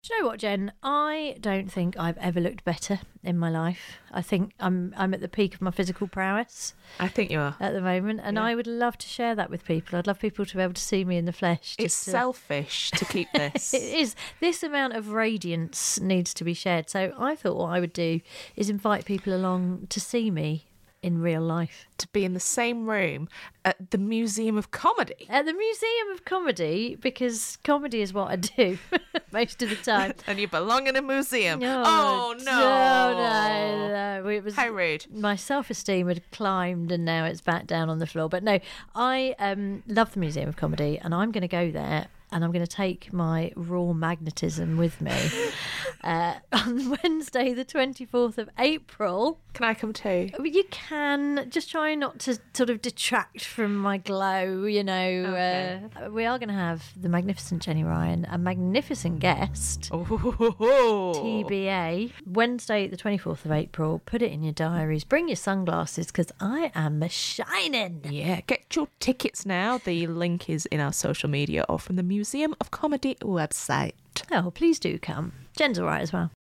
Do you know what, Jen? I don't think I've ever looked better in my life. I think I'm at the peak of my physical prowess. I think you are. At the moment. And I would love to share that with people. I'd love people to be able to see me in the flesh. It's selfish to keep this. It is. This amount of radiance needs to be shared. So I thought what I would do is invite people along to see me in real life. To be in the same room at the Museum of Comedy. At the Museum of Comedy, because comedy is what I do most of the time. And you belong in a museum. Oh, no. It was, how rude. My self-esteem had climbed and now it's back down on the floor. But no, I love the Museum of Comedy and I'm going to go there and I'm going to take my raw magnetism with me on Wednesday, the 24th of April. Can I come too? You can. Just try not to sort of detract from my glow, you know. Okay. We are going to have the magnificent Jenny Ryan, a magnificent guest. Oh. TBA. Wednesday, the 24th of April. Put it in your diaries. Bring your sunglasses because I am shining. Yeah, get your tickets now. The link is in our social media or from the Museum of Comedy website. Oh, please do come. Jen's all right as well.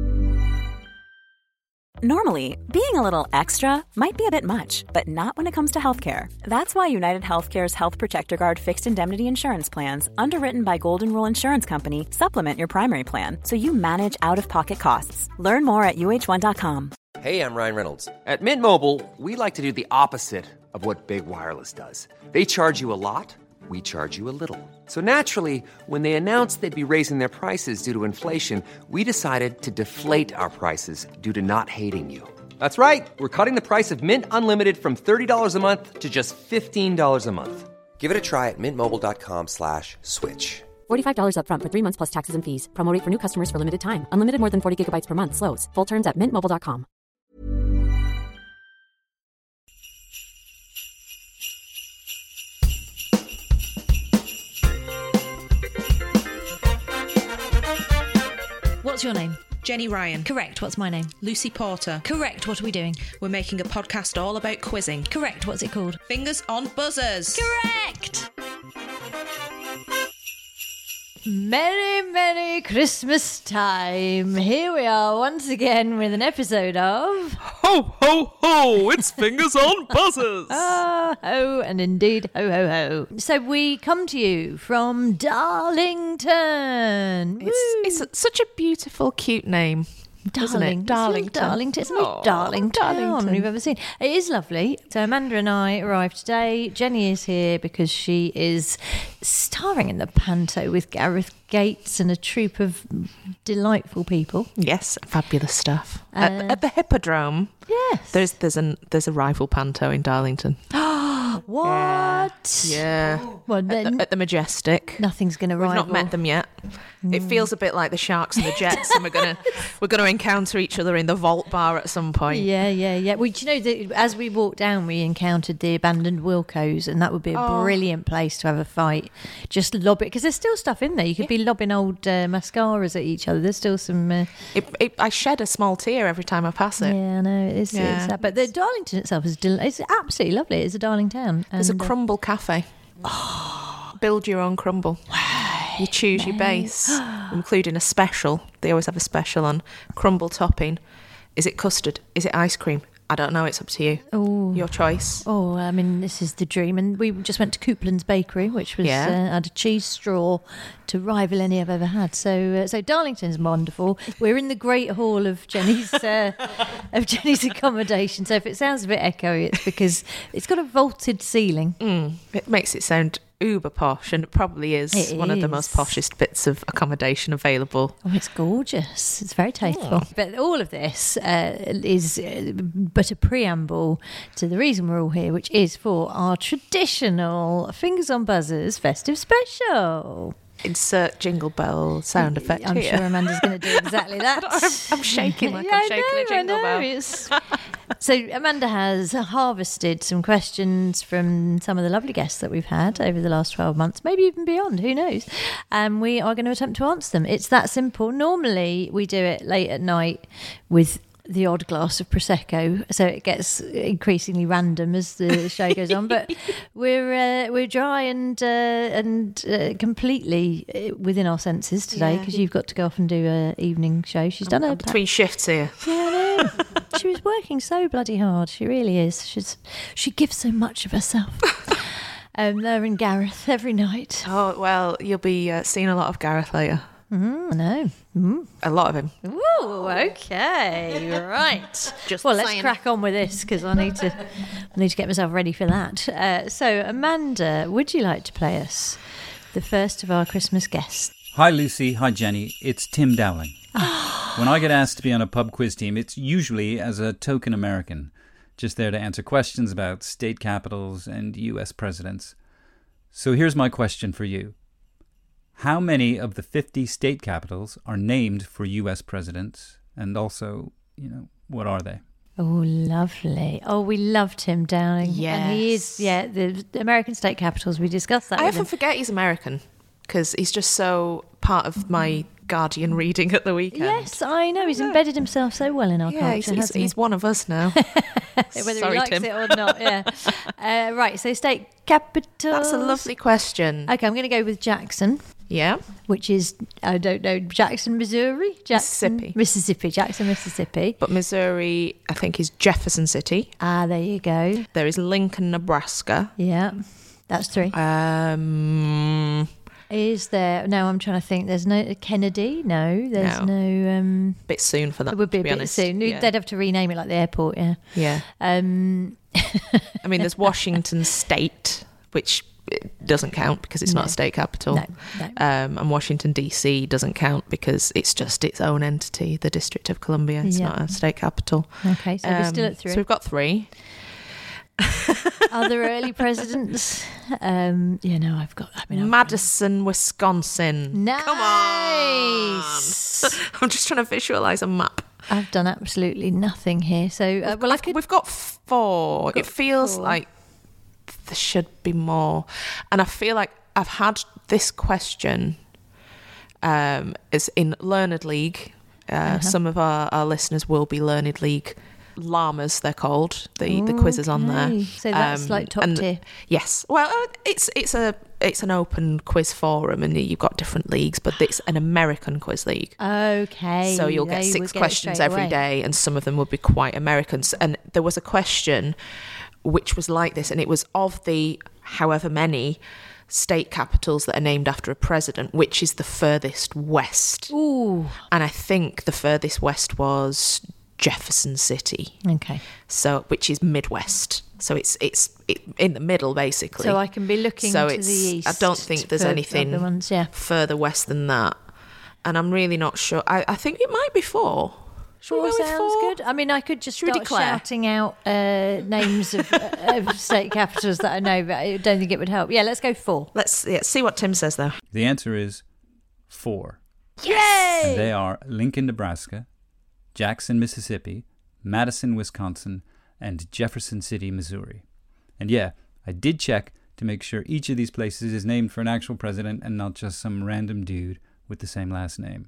Normally, being a little extra might be a bit much, but not when it comes to healthcare. That's why United Healthcare's Health Protector Guard fixed indemnity insurance plans, underwritten by Golden Rule Insurance Company, supplement your primary plan so you manage out-of-pocket costs. Learn more at uh1.com. Hey, I'm Ryan Reynolds. At Mint Mobile, we like to do the opposite of what Big Wireless does. They charge you a lot. We charge you a little. So naturally, when they announced they'd be raising their prices due to inflation, we decided to deflate our prices due to not hating you. That's right. We're cutting the price of Mint Unlimited from $30 a month to just $15 a month. Give it a try at mintmobile.com/switch. $45 up front for 3 months plus taxes and fees. Promo rate for new customers for limited time. Unlimited more than 40 gigabytes per month. Slows full terms at mintmobile.com. What's your name? Jenny Ryan. Correct. What's my name? Lucy Porter. Correct. What are we doing? We're making a podcast all about quizzing. Correct. What's it called? Fingers on buzzers. Correct. Merry Christmas time. Here we are once again with an episode of Ho, ho, ho! It's Fingers on Buzzers! ho, and indeed ho, ho, ho. So we come to you from Darlington. It's such a beautiful, cute name. Isn't it? Darlington. Darlington. It's the most darling town we've ever seen. It is lovely. So Amanda and I arrived today. Jenny is here because she is starring in the panto with Gareth Gates and a troupe of delightful people. Yes, fabulous stuff. At the Hippodrome. Yes. There's a rival panto in Darlington. What? Yeah. Well, then At the Majestic. nothing's going to We've rival. not met them yet. It feels a bit like the Sharks and the Jets, and we're gonna encounter each other in the Vault Bar at some point. Yeah. Well, do you know that as we walked down, we encountered the abandoned Wilcos, and that would be a brilliant place to have a fight. Just lob it because there's still stuff in there. You could be lobbing old mascaras at each other. There's still some. I shed a small tear every time I pass it. Yeah, I know it is. Yeah. It's sad. But the Darlington itself is it's absolutely lovely. It's a darling town. There's a And, crumble cafe. Build your own crumble. You choose your base, including a special. They always have a special on crumble topping. Is it custard? Is it ice cream? I don't know. It's up to you. Your choice. Oh, I mean, this is the dream. And we just went to Coupland's Bakery, which was had a cheese straw to rival any I've ever had. So Darlington's wonderful. We're in the great hall of Jenny's accommodation. So if it sounds a bit echoey, it's because it's got a vaulted ceiling. It makes it sound uber posh, and it probably is one of the most poshest bits of accommodation available. Oh, it's gorgeous. It's very tasteful. But all of this is but a preamble to the reason we're all here, which is for our traditional Fingers on Buzzers festive special. Insert jingle bell sound effect I'm here. sure Amanda's going to do exactly that. I'm shaking like Yeah, I'm shaking a jingle I know. bell. So Amanda has harvested some questions from some of the lovely guests that we've had over the last 12 months, maybe even beyond, who knows? And we are going to attempt to answer them. It's that simple. Normally we do it late at night with the odd glass of Prosecco, so it gets increasingly random as the show goes on. But we're dry and completely within our senses today, because you've got to go off and do an evening show. She's done I'm between shifts here. Yeah, I know. She was working so bloody hard. She really is. She gives so much of herself. Her and Gareth every night. Oh, well, you'll be seeing a lot of Gareth later. I know. A lot of him. Ooh, okay, right. Just well, let's saying. crack on with this, because I need to get myself ready for that. So, Amanda, would you like to play us the first of our Christmas guests? Hi Lucy, hi Jenny, it's Tim Dowling. When I get asked to be on a pub quiz team, it's usually as a token American, just there to answer questions about state capitals and US presidents. So here's my question for you. How many of the 50 state capitals are named for US presidents? And also, what are they? Oh, lovely. Oh, we love Tim Dowling. Yes. And he is, the American state capitals, we discussed that I with often him. forget he's American because he's just so part of my Guardian reading at the weekend. Yes, I know. He's embedded himself so well in our culture, hasn't he? he's one of us now. Whether Sorry, he likes Tim. it or not, yeah. Right, so state capitals. That's a lovely question. Okay, I'm going to go with Jackson, Yeah. which is, I don't know, Jackson, Missouri? Mississippi. Jackson, Mississippi. But Missouri, I think, is Jefferson City. Ah, there you go. There is Lincoln, Nebraska. Yeah, that's 3. Is there, no, I'm trying to think, there's no Kennedy? No, there's no Bit soon for that. it would be to a bit honest. soon. Yeah. They'd have to rename it like the airport, yeah. Yeah. I mean, there's Washington State, which doesn't count because it's not a state capital. No. And Washington, D.C. doesn't count because it's just its own entity, the District of Columbia. It's Yeah. not a state capital. Okay, so we're still at 3. So we've got 3. Other early presidents? I've got... Madison, Wisconsin. Nice! Come on! I'm just trying to visualise a map. I've done absolutely nothing here. So, We've got 4. It feels like there should be more. And I feel like I've had this question is in Learned League. Some of our listeners will be Learned League llamas, they're called. The quizzes on there. Okay. So that's like top tier. Yes. Well, it's an open quiz forum, and you've got different leagues, but it's an American quiz league. Okay. So you'll get they 6 would get it questions straight every away. day, and some of them would be quite American. And there was a question which was like this, and it was of the however many state capitals that are named after a president, which is the furthest west. Ooh. And I think the furthest west was Jefferson City. Okay. So, which is Midwest. So it's in the middle, basically. So I can be looking So to the it's- east. I don't think there's for anything other ones, yeah. further west than that. And I'm really not sure. I think it might be 4. Should we 4 go with sounds 4? good. I mean, I could just Should we start declare? shouting out names of state capitals that I know, but I don't think it would help. Yeah, let's go 4. Let's see what Tim says there. The answer is 4. Yay! And they are Lincoln, Nebraska, Jackson, Mississippi, Madison, Wisconsin, and Jefferson City, Missouri. And yeah, I did check to make sure each of these places is named for an actual president and not just some random dude with the same last name.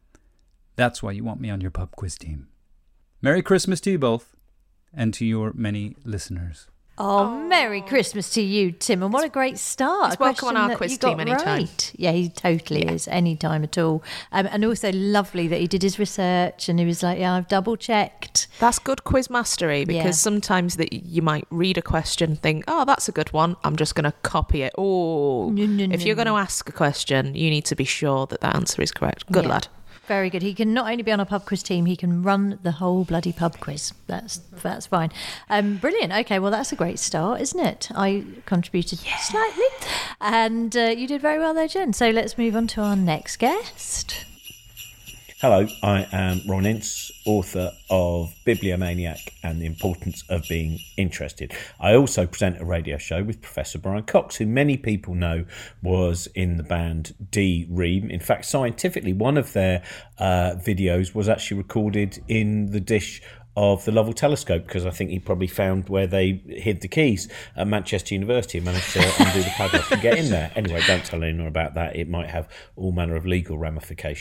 That's why you want me on your pub quiz team. Merry Christmas to you both, and to your many listeners. Oh, Merry Christmas to you, Tim, and what a great start. He's A welcome on question our that quiz you got team anytime. right. Yeah, he totally is, anytime at all. And also lovely that he did his research and he was like, yeah, I've double checked. That's good quiz mastery, because Yeah. sometimes that you might read a question, think, oh, that's a good one, I'm just going to copy it. Oh, No, if you're going to ask a question, you need to be sure that the answer is correct. Good Yeah. lad. Very good. He can not only be on a pub quiz team, he can run the whole bloody pub quiz. That's fine. Brilliant. Okay, well, that's a great start, isn't it? I contributed slightly, and you did very well there, Jen. So let's move on to our next guest. Hello, I am Ron Ince, author of Bibliomaniac and the Importance of Being Interested. I also present a radio show with Professor Brian Cox, who many people know was in the band D Ream. In fact, scientifically, one of their videos was actually recorded in the dish of the Lovell telescope, because I think he probably found where they hid the keys at Manchester University and managed to undo the padlock and get in there. Anyway, don't tell anyone about that. It might have all manner of legal ramifications.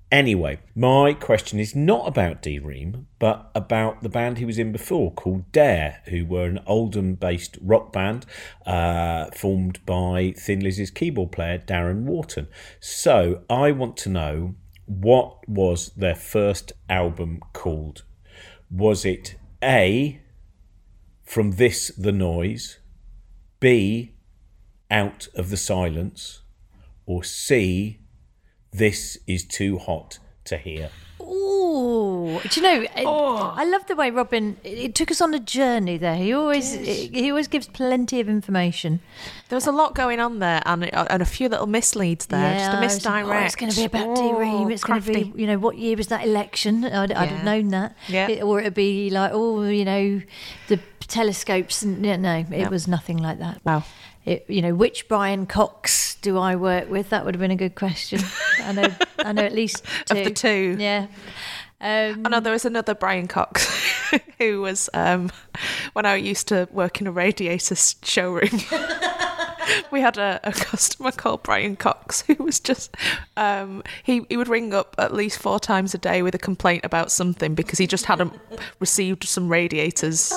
Anyway, my question is not about Dee Ream, but about the band he was in before called Dare, who were an Oldham-based rock band formed by Thin Lizzy's keyboard player Darren Wharton. So I want to know, what was their first album called? Was it A, From This the Noise, B, Out of the Silence, or C, This Is Too Hot to Hear? Ooh, do you know? I love the way Robin. It took us on a journey there. He always gives plenty of information. There was a lot going on there, and a few little misleads there. Yeah, just a misdirect. It's going to be about Dee Ream. It's going to be, what year was that election? I'd have known that. Yeah. Or it'd be like, the telescopes. And no, it was nothing like that. Wow. Which Brian Cox do I work with? That would have been a good question. I know at least two. Of the two. Yeah. I know there was another Brian Cox who was, when I used to work in a radiator showroom, we had a customer called Brian Cox who was just, he would ring up at least 4 times a day with a complaint about something because he just hadn't received some radiators.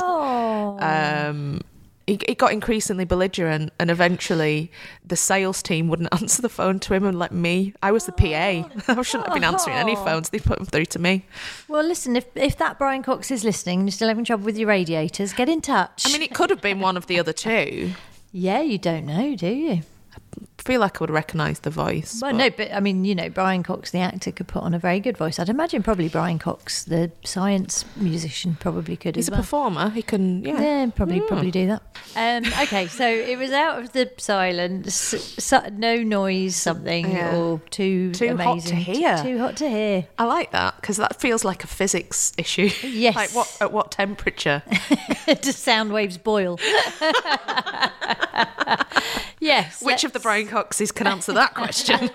Oh. He got increasingly belligerent, and eventually the sales team wouldn't answer the phone to him and let me. I was the PA. I shouldn't have been answering any phones. They put them through to me. Well, listen, if that Brian Cox is listening and you're still having trouble with your radiators, get in touch. I mean, it could have been one of the other two. Yeah, you don't know, do you? I feel like I would recognise the voice. Well, no, but I mean, Brian Cox, the actor, could put on a very good voice. I'd imagine probably Brian Cox, the science musician, probably could He's as a well. Performer. He can, probably do that. Okay, so it was Out of the Silence, No Noise something, or Too Too Amazing. Hot to Hear. Too Hot to Hear. I like that because that feels like a physics issue. Yes. Like at what temperature? Does sound waves boil? Yes. Which of the Brian Coxes can answer that question?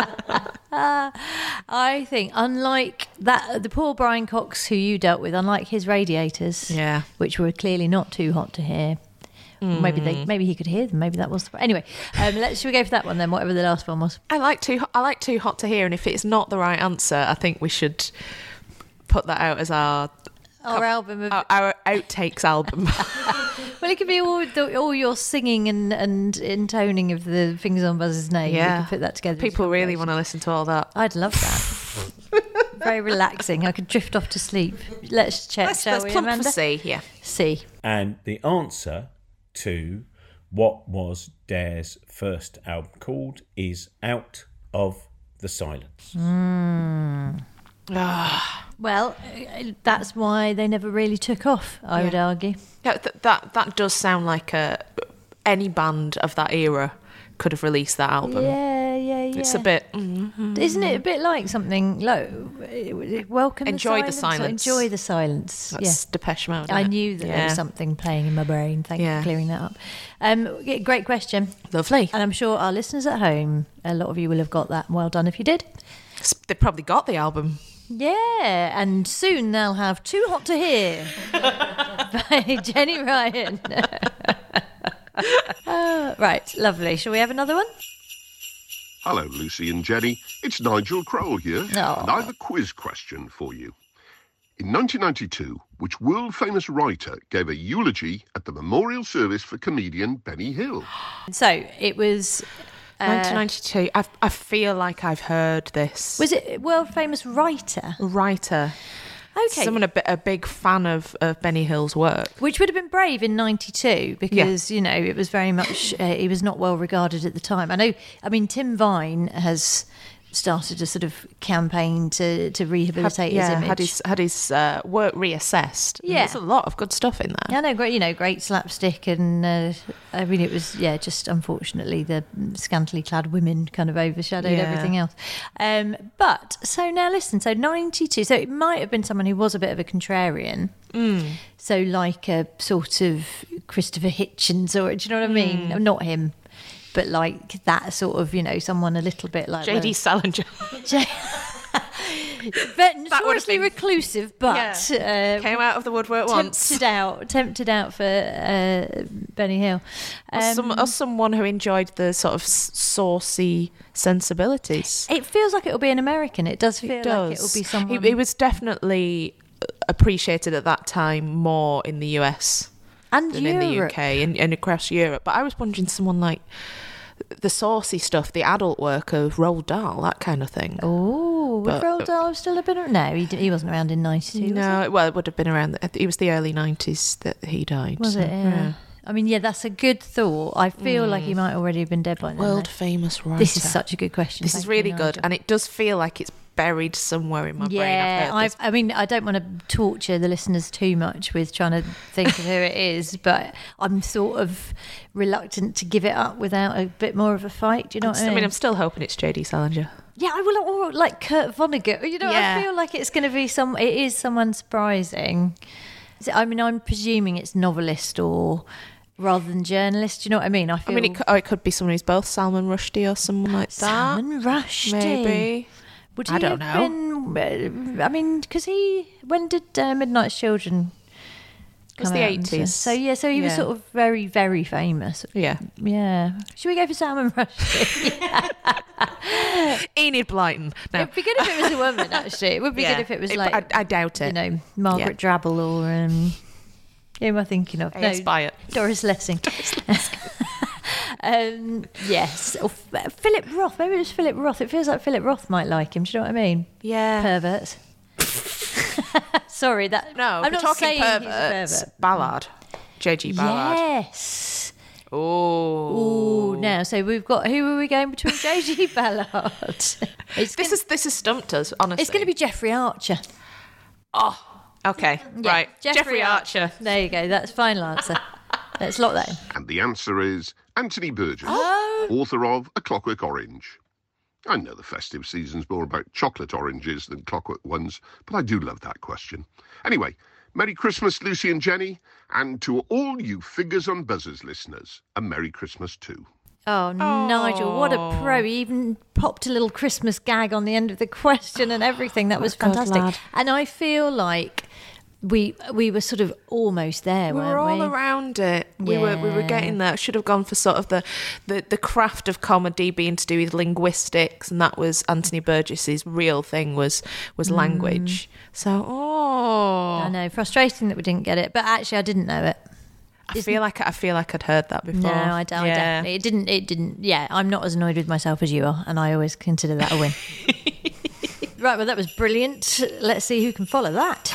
I think, unlike that, the poor Brian Cox who you dealt with, unlike his radiators, which were clearly not too hot to hear. Maybe he could hear them. Maybe that was anyway. Should we go for that one then? Whatever the last one was. I like Too Hot to Hear, and if it's not the right answer, I think we should put that out as our album of our outtakes album. Well, it could be all your singing and intoning of the Fingers on Buzz's name. Yeah, we could put that together. People really want to listen to all that. I'd love that. Very relaxing. I could drift off to sleep. Let's check, shall we, plump Amanda? for C, yeah. C. And the answer to what was Dare's first album called is Out of the Silence. Well, that's why they never really took off, I would argue. Yeah, that does sound like any band of that era could have released that album. Yeah. It's a bit... Isn't it a bit like something welcome Enjoy the the silence. Enjoy the silence. That's Depeche Mode. I knew that there was something playing in my brain. Thank you for clearing that up. Great question. Lovely. And I'm sure our listeners at home, a lot of you will have got that. Well done if you did. They probably got the album. Yeah, and soon they'll have Too Hot to Hear by Jenny Ryan. Right, lovely. Shall we have another one? Hello, Lucy and Jenny. It's Nigel Crowell here, and I have a quiz question for you. In 1992, which world-famous writer gave a eulogy at the memorial service for comedian Benny Hill? So, it was... 1992. I feel like I've heard this. Was it world-famous writer? Writer. Okay. Someone a big fan of Benny Hill's work. Which would have been brave in 92 because, it was very much, he was not well regarded at the time. Tim Vine has started a sort of campaign to rehabilitate his image. Had his work reassessed. Yeah. There's a lot of good stuff in there. Yeah, no, great slapstick, and it was just unfortunately the scantily clad women kind of overshadowed everything else. But so now listen, so 92, so it might have been someone who was a bit of a contrarian. So like a sort of Christopher Hitchens, or do you know what I mean? Not him. But like that sort of, someone a little bit like... J.D. Salinger. But notoriously reclusive, but... came out of the woodwork once. Tempted out for Benny Hill. Or someone who enjoyed the sort of saucy sensibilities. It feels like it'll be an American. It does feel like it'll be someone. He was definitely appreciated at that time more in the US and than Europe. in the UK and across Europe. But I was wondering someone like the saucy stuff, the adult work of Roald Dahl, that kind of thing. Oh, would Roald Dahl still have been around? No, he wasn't around in 92. No, well, it would have been around. It was the early 90s that he died. Was it? Yeah. I mean, yeah, that's a good thought. I feel like he might already have been dead by now. World famous writer. This is such a good question. This is really good, and it does feel like it's buried somewhere in my brain. I mean, I don't want to torture the listeners too much with trying to think of who it is, but I'm sort of reluctant to give it up without a bit more of a fight. Do you know what I mean? I'm still hoping it's J.D. Salinger. Yeah, I will, or like Kurt Vonnegut. You know, I feel like it's going to be it is someone surprising. I mean, I'm presuming it's novelist or rather than journalist. Do you know what I mean? It could be someone who's both Salman Rushdie or someone like that. Salman Rushdie, maybe. Would he I don't know. I mean, because when did Midnight's Children come out? It was the 80s. So he was sort of very, very famous. Yeah. Yeah. Should we go for Salman Rushdie? Enid Blyton. No. It'd be good if it was a woman, actually. It would be good if it was like... I doubt it. You know, Margaret Drabble or... who am I thinking of? A.S. Byatt. Doris Lessing. Yes. Or Philip Roth. Maybe it was Philip Roth. It feels like Philip Roth might like him. Do you know what I mean? Yeah. Perverts. Sorry, that... No, I'm not talking saying perverts. he's a pervert. Ballard. J.G. Ballard. Yes. Oh. Now, so we've got... Who are we going between? J.G. Ballard. This has stumped us, honestly. It's going to be Jeffrey Archer. Oh, okay. Yeah, right. Jeffrey Archer. There you go. That's final answer. Let's lock that in. And the answer is Anthony Burgess, author of A Clockwork Orange. I know the festive season's more about chocolate oranges than clockwork ones, but I do love that question. Anyway, Merry Christmas, Lucy and Jenny, and to all you Figures on Buzzers listeners, a Merry Christmas too. Oh, Nigel, what a pro. He even popped a little Christmas gag on the end of the question and everything. That was fantastic. Lad. And I feel like we were sort of almost there, weren't we? We were all around it. We were getting there. Should have gone for sort of the craft of comedy being to do with linguistics, and that was Anthony Burgess's real thing was language. So, I know, frustrating that we didn't get it, but actually I didn't know it. I feel like I'd heard that before. No, I definitely. It didn't. Yeah, I'm not as annoyed with myself as you are, and I always consider that a win. Right, well, that was brilliant. Let's see who can follow that.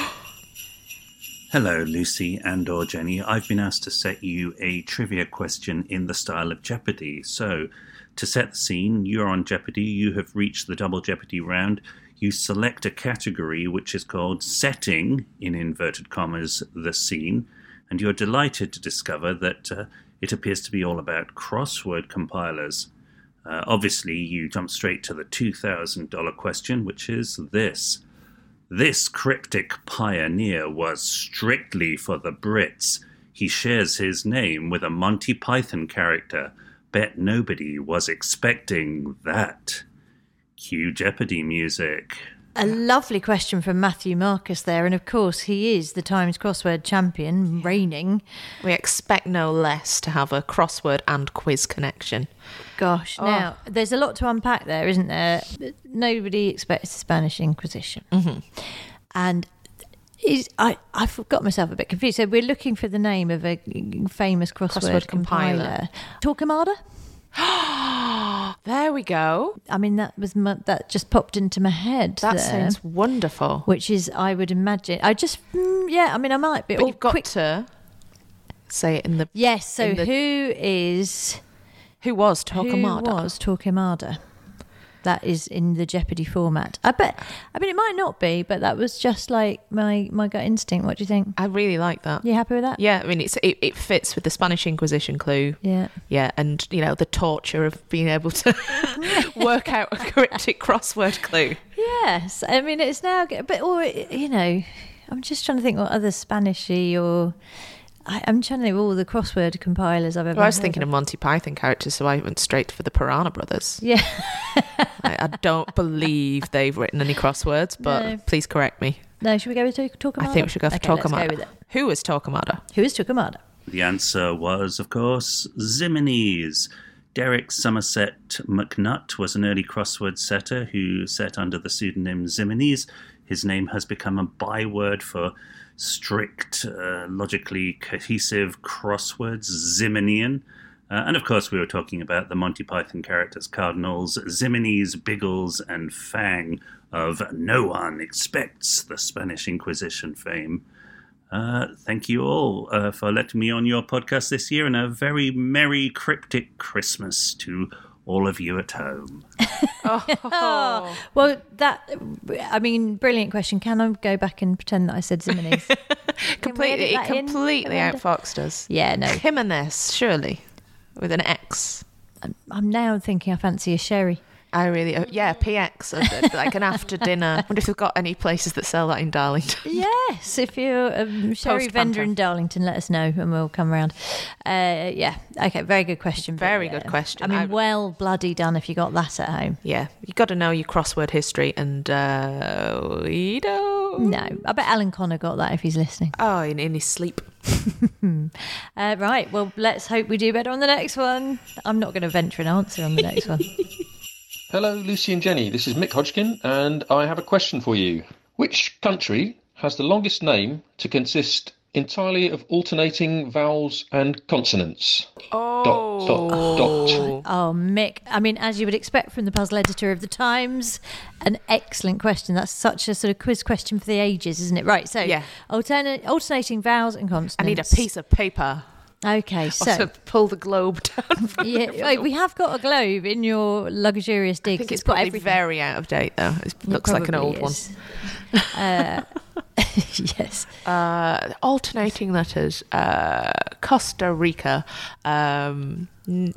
Hello, Lucy and/or Jenny. I've been asked to set you a trivia question in the style of Jeopardy. So, to set the scene, you're on Jeopardy. You have reached the Double Jeopardy round. You select a category which is called Setting, in inverted commas, the Scene. And you're delighted to discover that it appears to be all about crossword compilers. Obviously, you jump straight to the $2,000 question, which is this. This cryptic pioneer was strictly for the Brits. He shares his name with a Monty Python character. Bet nobody was expecting that. Cue Jeopardy music. A lovely question from Matthew Marcus there, and of course he is the Times crossword champion, reigning. We expect no less to have a crossword and quiz connection. Gosh, now there's a lot to unpack there, isn't there? Nobody expects the Spanish Inquisition. Mm-hmm. And I got myself a bit confused. So we're looking for the name of a famous crossword compiler. Torquemada? There we go. I mean, that just popped into my head. That sounds wonderful. Which is, I would imagine. I mean, I might be. But you've got to say it in the. Yes. So who was Torquemada? Who was Torquemada? That is in the Jeopardy format. I mean, it might not be, but that was just like my gut instinct. What do you think? I really like that. You happy with that? Yeah, I mean, it fits with the Spanish Inquisition clue. Yeah. Yeah, and, the torture of being able to work out a cryptic crossword clue. Yes. I mean, it's now... I'm just trying to think what other Spanishy or... I'm trying to think of all the crossword compilers I've ever heard. I was thinking of Monty Python characters, so I went straight for the Piranha Brothers. Yeah. I don't believe they've written any crosswords, but please correct me. No, should we go with Torquemada? I think we should go for Torquemada. Let's go with it. Who is Torquemada? Who is Torquemada? The answer was, of course, Ximenes. Derek Somerset McNutt was an early crossword setter who set under the pseudonym Ximenes. His name has become a byword for strict, logically cohesive crosswords, Ximenian. And of course, we were talking about the Monty Python characters Cardinals, Ximenes, Biggles, and Fang of No One Expects the Spanish Inquisition fame. Thank you all for letting me on your podcast this year, and a very merry cryptic Christmas to all of you at home. Well, brilliant question. Can I go back and pretend that I said Ximenes? Completely outfoxed us. Yeah, no. Jimenez, surely, with an X. I'm now thinking I fancy a sherry. I really, PX, like an after dinner. I wonder if we've got any places that sell that in Darlington. Yes, if you're a sherry vendor in Darlington, let us know and we'll come around. Okay, very good question. Very good question. I mean, well bloody done if you got that at home. Yeah, you got to know your crossword history, and we don't. No, I bet Alan Connor got that if he's listening. Oh, in his sleep. Right, well, let's hope we do better on the next one. I'm not going to venture an answer on the next one. Hello, Lucy and Jenny. This is Mick Hodgkin, and I have a question for you. Which country has the longest name to consist entirely of alternating vowels and consonants? Oh. Oh, Mick. I mean, as you would expect from the puzzle editor of the Times, an excellent question. That's such a sort of quiz question for the ages, isn't it? Right, so alternating vowels and consonants. I need a piece of paper. Okay, so also pull the globe down. We have got a globe in your luxurious dig. I think it's probably very out of date, though. It looks like an old one. Yes. Alternating letters. Costa Rica. No,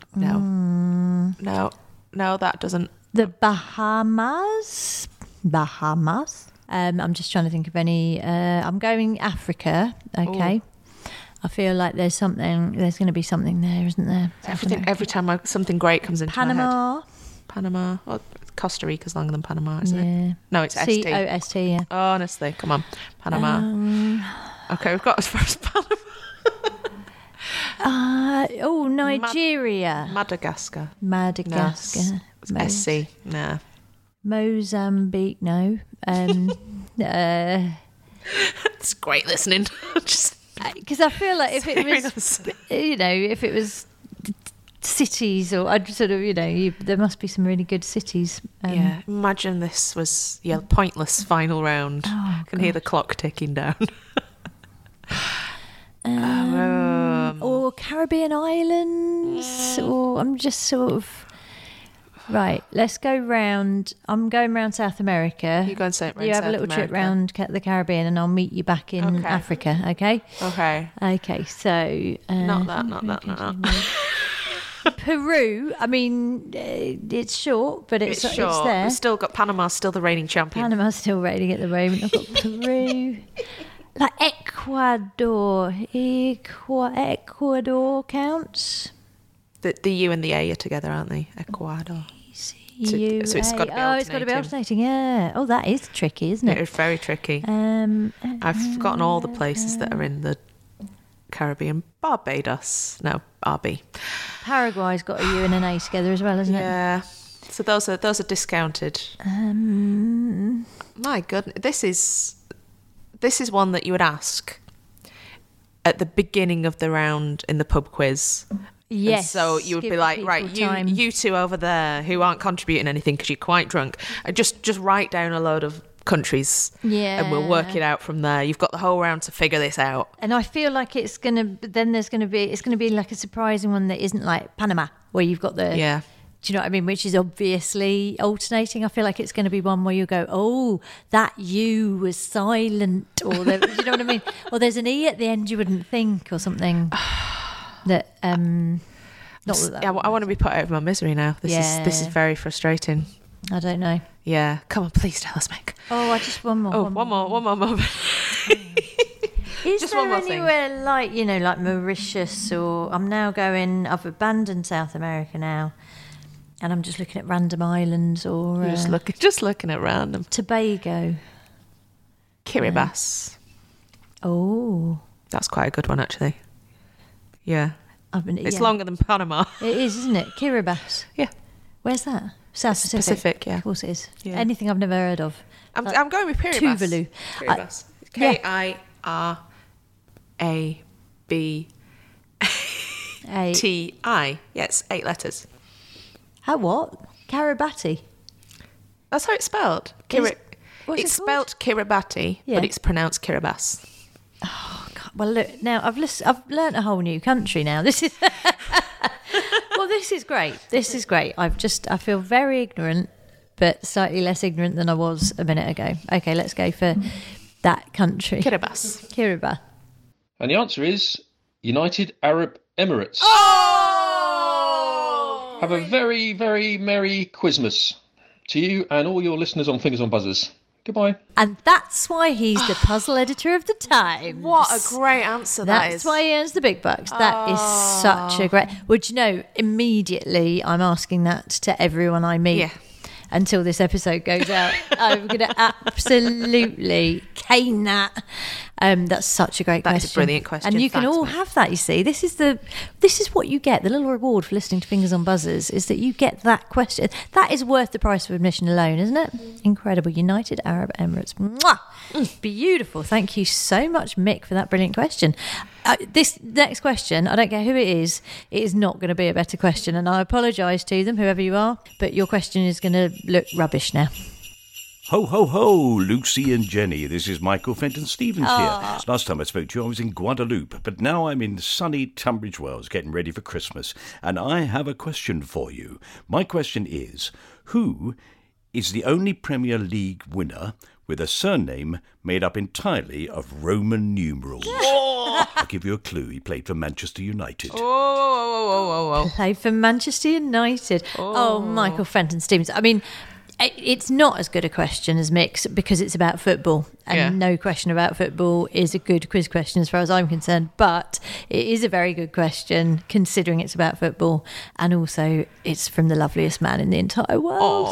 that doesn't. The Bahamas. I'm just trying to think of any. I'm going Africa. Okay. Ooh. I feel like there's going to be something there, isn't there? Every time something great comes into my head. Panama. Well, Costa Rica's longer than Panama, isn't it? No, it's ST. C-O-S-T, yeah. Honestly, come on. Panama. Okay, we've got as far as Panama. Nigeria. Madagascar. No. SC. Nah. Mozambique, no. It's great listening. Because I feel like if it was, if it was cities, or I'd sort of, there must be some really good cities. Imagine this was pointless final round. I can hear the clock ticking down. Or Caribbean islands, or I'm just sort of. Right, let's go round. I'm going round South America. You go and say it round You have South a little America. trip round the Caribbean, and I'll meet you back in Africa. Okay. Okay. Okay. So. Not that. Peru. I mean, it's short, but it's short. It's there. We've still got Panama's still the reigning champion. Panama's still reigning at the moment. I've got Peru. Like Ecuador. Ecuador counts. The U and the A are together, aren't they? Ecuador. So it's got to be alternating. It's got to be alternating, yeah. Oh, that is tricky, isn't it? It is very tricky. I've forgotten all the places that are in the Caribbean. Barbados. No, RB. Paraguay's got a U and an A together as well, isn't it? Yeah. So those are discounted. My goodness. This is one that you would ask at the beginning of the round in the pub quiz. Yes. And so you would be like, right, you two over there who aren't contributing anything because you're quite drunk, just write down a load of countries, and we'll work it out from there. You've got the whole round to figure this out. And I feel like it's going to be like a surprising one that isn't like Panama, where you've got the do you know what I mean? Which is obviously alternating. I feel like it's going to be one where you go, oh, that U was silent, or do you know what I mean? Or there's an E at the end you wouldn't think, or something. That I want to be put out of my misery now. This is very frustrating. I don't know. Yeah, come on, please tell us, Mick. Oh, I just one more. Oh, one more moment. Is just there one more thing. anywhere like like Mauritius, or I've abandoned South America now, and I'm just looking at random islands, or just looking at random. Tobago, Kiribati. Oh, that's quite a good one actually. Yeah. It's longer than Panama. It is, isn't it? Kiribati. Yeah. Where's that? South Pacific, yeah. Of course it is. Yeah. Anything I've never heard of. I'm going with Kiribati. Tuvalu. Kiribati. Kiribati. Yeah, it's 8 letters. How what? Kiribati. That's how it's spelled. It's spelled Kiribati, but it's pronounced Kiribati. Oh God! Well, look now. I've learnt a whole new country now. This is well. This is great. This is great. I feel very ignorant, but slightly less ignorant than I was a minute ago. Okay, let's go for that country. Kiribati. And the answer is United Arab Emirates. Oh! Have a very, very Merry Quizmas to you and all your listeners on Fingers on Buzzers. Goodbye. And that's why he's the puzzle editor of the Times. What a great answer that is. That's why he earns the big bucks. That is such a great... Would you know, immediately I'm asking that to everyone I meet. Yeah. Until this episode goes out. I'm going to absolutely cane that. That's such a great question. That's a brilliant question. And you can all have that, you see. This is what you get. The little reward for listening to Fingers on Buzzers is that you get that question. That is worth the price of admission alone, isn't it? Incredible. United Arab Emirates. Mwah! Beautiful. Thank you so much, Mick, for that brilliant question. This next question, I don't care who it is not going to be a better question. And I apologise to them, whoever you are, but your question is going to look rubbish now. Ho, ho, ho, Lucy and Jenny. This is Michael Fenton Stevens here. Last time I spoke to you, I was in Guadeloupe, but now I'm in sunny Tunbridge Wells getting ready for Christmas. And I have a question for you. My question is, who is the only Premier League winner with a surname made up entirely of Roman numerals? I'll give you a clue. He played for Manchester United. Played for Manchester United. Oh, Michael Fenton Stevens. I mean, it's not as good a question as Mick's because it's about football. And no question about football is a good quiz question as far as I'm concerned. But it is a very good question considering it's about football. And also it's from the loveliest man in the entire world.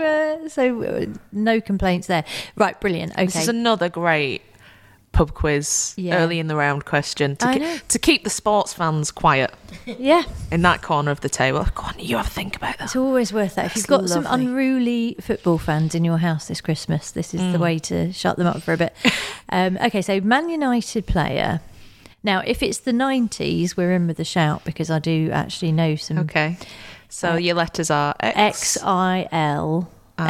So no complaints there. Right, brilliant. Okay. This is another great pub quiz early in the round question to keep the sports fans quiet. Yeah. In that corner of the table. Go on, you have to think about that. It's always worth that. If you've got some unruly football fans in your house this Christmas, this is the way to shut them up for a bit. Okay, so Man United player. Now, if it's the 90s, we're in with a shout because I do actually know some. Okay. So your letters are XIVL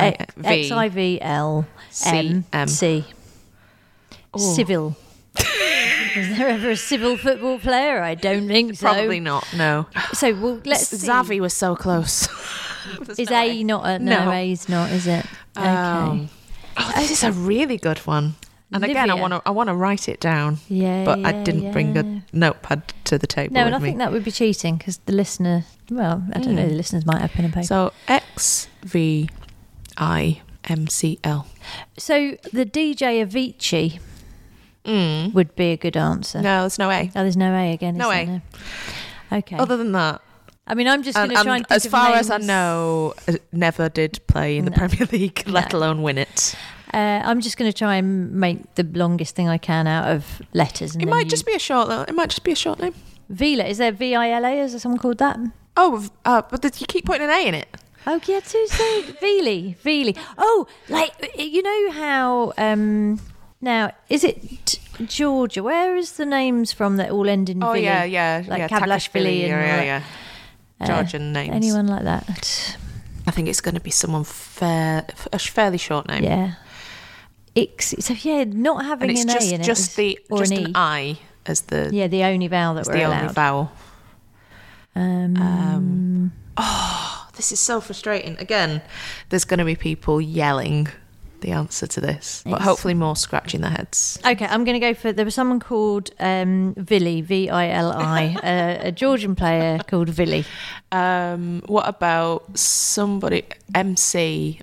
MC. Civil. Is there ever a civil football player? I don't think so. Probably not, no. So, well, let's see. Xavi was so close. Is no A not a... No, A's not, is it? Okay. This is a really good one. And again, I want to write it down. But I didn't bring a notepad to the table. No, and I think that would be cheating because the listener... Well, I don't know. The listeners might have pen and paper. So, XVIMCL. So, the DJ Avicii... would be a good answer. No, there's no A. Oh, there's no A again. No A. No? Okay. Other than that, I mean, I'm just going to try and think as far of as I know, never did play in the Premier League, let alone win it. I'm just going to try and make the longest thing I can out of letters. And it might just be a short. It might just be a short name. Vila. Is there VILA? Is there someone called that? Oh, but you keep putting an A in it. Oh, yeah, Vili. Oh, like you know how. Now, is it Georgia? Where is the names from that all end in Vili? Yeah. Like Kablashvili and Georgian names. Anyone like that? I think it's going to be someone a fairly short name. Yeah. So not having an A in it. Just an I as the... Yeah, the only vowel that we're allowed. The only vowel. This is so frustrating. Again, there's going to be people yelling the answer to this, but hopefully more scratching their heads. Okay, I'm going to go for... There was someone called Vili, Vili, a Georgian player called Vili. What about somebody... MC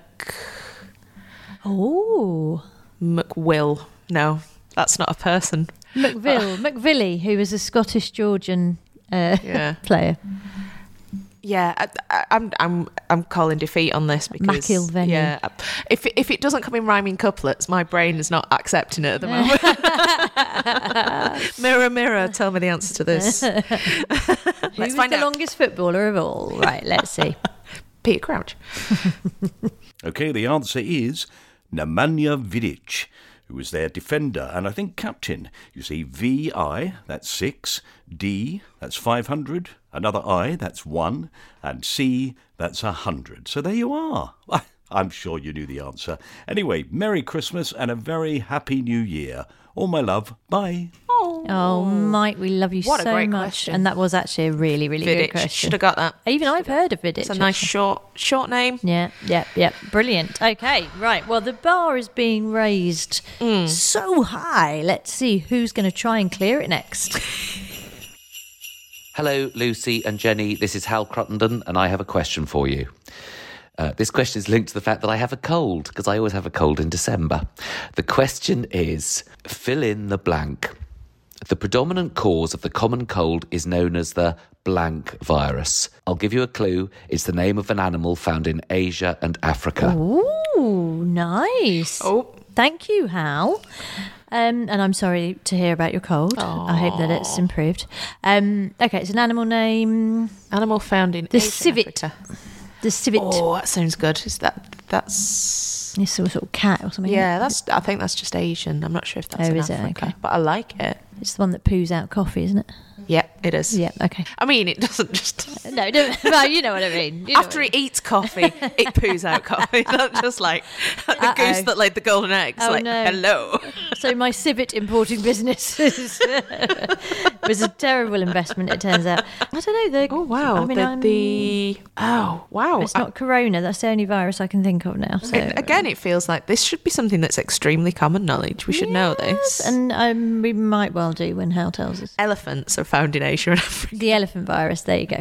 McWill. No, that's not a person. McVilly, who was a Scottish-Georgian player. Yeah, I'm calling defeat on this because McIlvenny. Yeah, if it doesn't come in rhyming couplets, my brain is not accepting it at the moment. Mirror, mirror, tell me the answer to this. Who's the longest footballer of all? Right, let's see. Peter Crouch. Okay, the answer is Nemanja Vidic, who was their defender and I think captain. You see, VI, that's 6, D, that's 500, another I, that's 1, and C, that's 100. So there you are. I'm sure you knew the answer. Anyway, Merry Christmas and a very Happy New Year. All my love. Bye. Oh, Mike, we love you What a so great much. question. And that was actually a really, really Vidic. good question. Should have got that. Even I've heard of Vidic. It's a nice short name. Yeah. Brilliant. Okay, right. Well, the bar is being raised so high. Let's see who's going to try and clear it next. Hello, Lucy and Jenny. This is Hal Cruttenden, and I have a question for you. This question is linked to the fact that I have a cold, because I always have a cold in December. The question is, fill in the blank. The predominant cause of the common cold is known as the blank virus. I'll give you a clue. It's the name of an animal found in Asia and Africa. Ooh, nice. Oh. Thank you, Hal. And I'm sorry to hear about your cold. Aww. I hope that it's improved. Okay, it's an animal name. Animal found in The Asia and civet. Africa. The civet. Oh, that sounds good. That's It's a sort of cat or something. yeah. I think that's just Asian. I'm not sure if that's in is it? Africa, Okay. but I like it. It's the one that poos out coffee, isn't it? Yeah, it is. Yeah, okay. I mean, it doesn't just. No, well, you know what I mean. You know After it eats coffee, it poos out coffee. Not just like the goose that laid the golden eggs. Oh, like, no. hello. So my civet importing business was a terrible investment, it turns out. I don't know. Oh, wow. I mean, oh, wow. It's not corona. That's the only virus I can think of now. So Again, it feels like this should be something that's extremely common knowledge. We should know this. And we might well do when Hal tells us. Elephants are found in Asia and Africa. The elephant virus. There you go.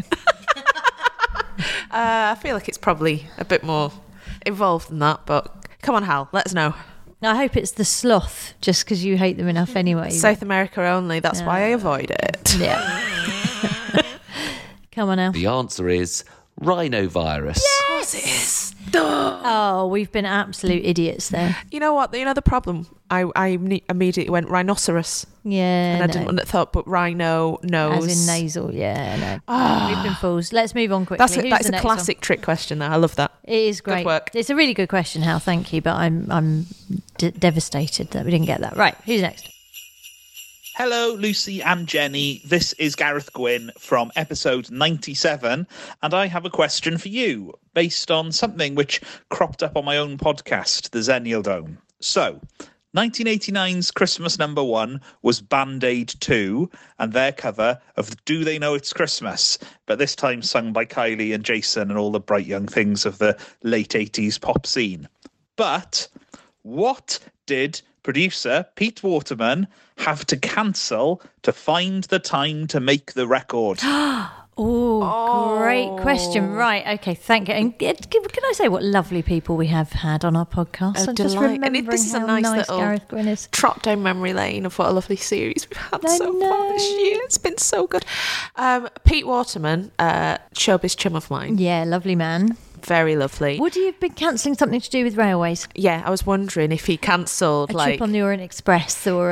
I feel like it's probably a bit more involved than that, but come on, Hal, let us know. I hope it's the sloth, just because you hate them enough anyway. South America only, that's why I avoid it. Yeah. Come on now. The answer is rhinovirus. Of course it is. Oh, we've been absolute idiots there. You know what? You know the problem? I immediately went rhinoceros. Yeah, and I didn't want to thought, but rhino, nose. As in nasal, yeah, no. We've been fools. Let's move on quickly. That's a classic trick question, though. I love that. It is great. Good work. It's a really good question, Hal. Thank you, but I'm devastated that we didn't get that. Right, who's next? Hello, Lucy and Jenny. This is Gareth Gwynn from episode 97, and I have a question for you based on something which cropped up on my own podcast, The Zennial Dome. So, 1989's Christmas number 1 was Band-Aid 2 and their cover of Do They Know It's Christmas, but this time sung by Kylie and Jason and all the bright young things of the late 80s pop scene. But what did producer Pete Waterman have to cancel to find the time to make the record? Oh, great question. Right, okay, thank you. And can I say what lovely people we have had on our podcast? I'm just remembering and this is a how nice nice little Gareth Gwynn is. trot down memory lane of what a lovely series we've had so far this year. It's been so good. Pete Waterman, showbiz chum of mine. Yeah, lovely man. Very lovely. Would he have been cancelling something to do with railways? Yeah, I was wondering if he cancelled a trip on the Orient Express or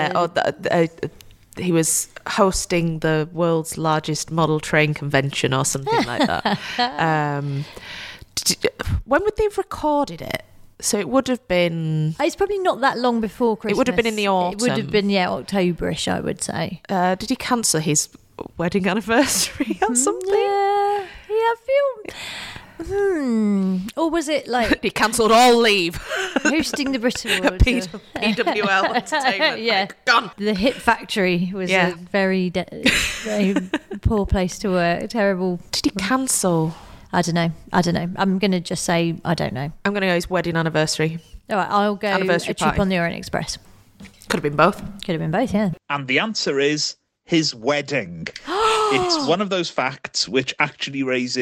he was hosting the world's largest model train convention or something like that. When would they have recorded it? So it would have been... It's probably not that long before Christmas. It would have been in the autumn. It would have been, October-ish, I would say. Did he cancel his wedding anniversary or something? Yeah, I feel... Or was it like... He cancelled all leave. Hosting the Brit Awards. PWL Entertainment. Yeah. Gone. The Hit Factory was a very, very poor place to work. Terrible. Did he cancel? I don't know. I'm going to just say I don't know. I'm going to go his wedding anniversary. All right, I'll go Anniversary a trip party. on the Orient Express. Could have been both. Could have been both, yeah. And the answer is his wedding. It's one of those facts which actually raises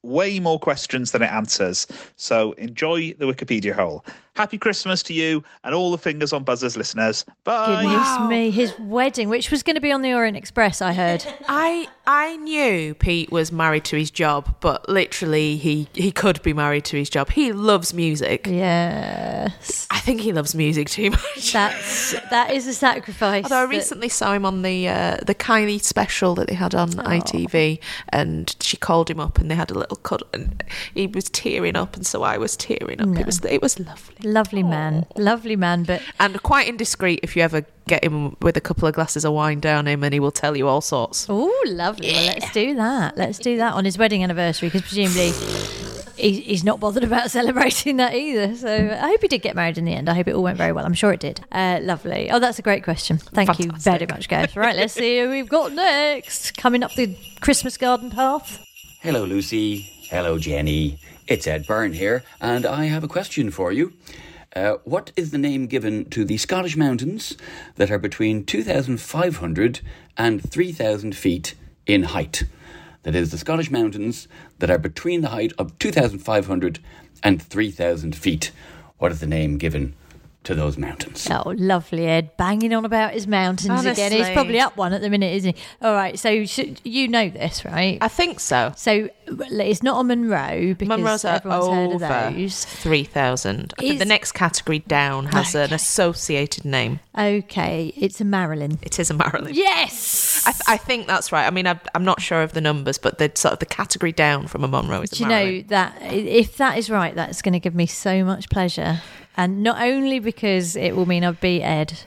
way more questions than it answers. So enjoy the Wikipedia hole. Happy Christmas to you and all the Fingers on Buzzers listeners. Bye. Goodness me, his wedding, which was going to be on the Orient Express, I heard. I knew Pete was married to his job, but literally he could be married to his job. He loves music. Yes. I think he loves music too much. That is a sacrifice. Although I recently saw him on the Kylie special that they had on ITV, and she called him up and they had a little cut, and he was tearing up, and so I was tearing up. No. It was lovely. Lovely man, but and quite indiscreet if you ever get him with a couple of glasses of wine down him, and he will tell you all sorts. Oh, lovely. Well, let's do that on his wedding anniversary, because presumably he's not bothered about celebrating that either. So I hope he did get married in the end. I hope it all went very well. I'm sure it did. Lovely. Oh, that's a great question. Thank you very much, guys. Right, let's see who we've got next. Coming up the Christmas garden path. Hello, Lucy. Hello, Jenny. It's Ed Byrne here, and I have a question for you. What is the name given to the Scottish mountains that are between 2,500 and 3,000 feet in height? That is, the Scottish mountains that are between the height of 2,500 and 3,000 feet. What is the name given to those mountains? Oh, lovely, Ed. Banging on about his mountains again. He's probably up one at the minute, isn't he? All right, so you know this, right? I think so. So it's not a Monroe, because Monroe's everyone's heard of over those. 3,000. I think the next category down has an associated name. Okay, it's a Marilyn. It is a Marilyn. Yes! I think that's right. I mean, I'm not sure of the numbers, but the sort of the category down from a Monroe is a Marilyn. Do you know that if that is right, that's going to give me so much pleasure. And not only because it will mean I've beat Ed,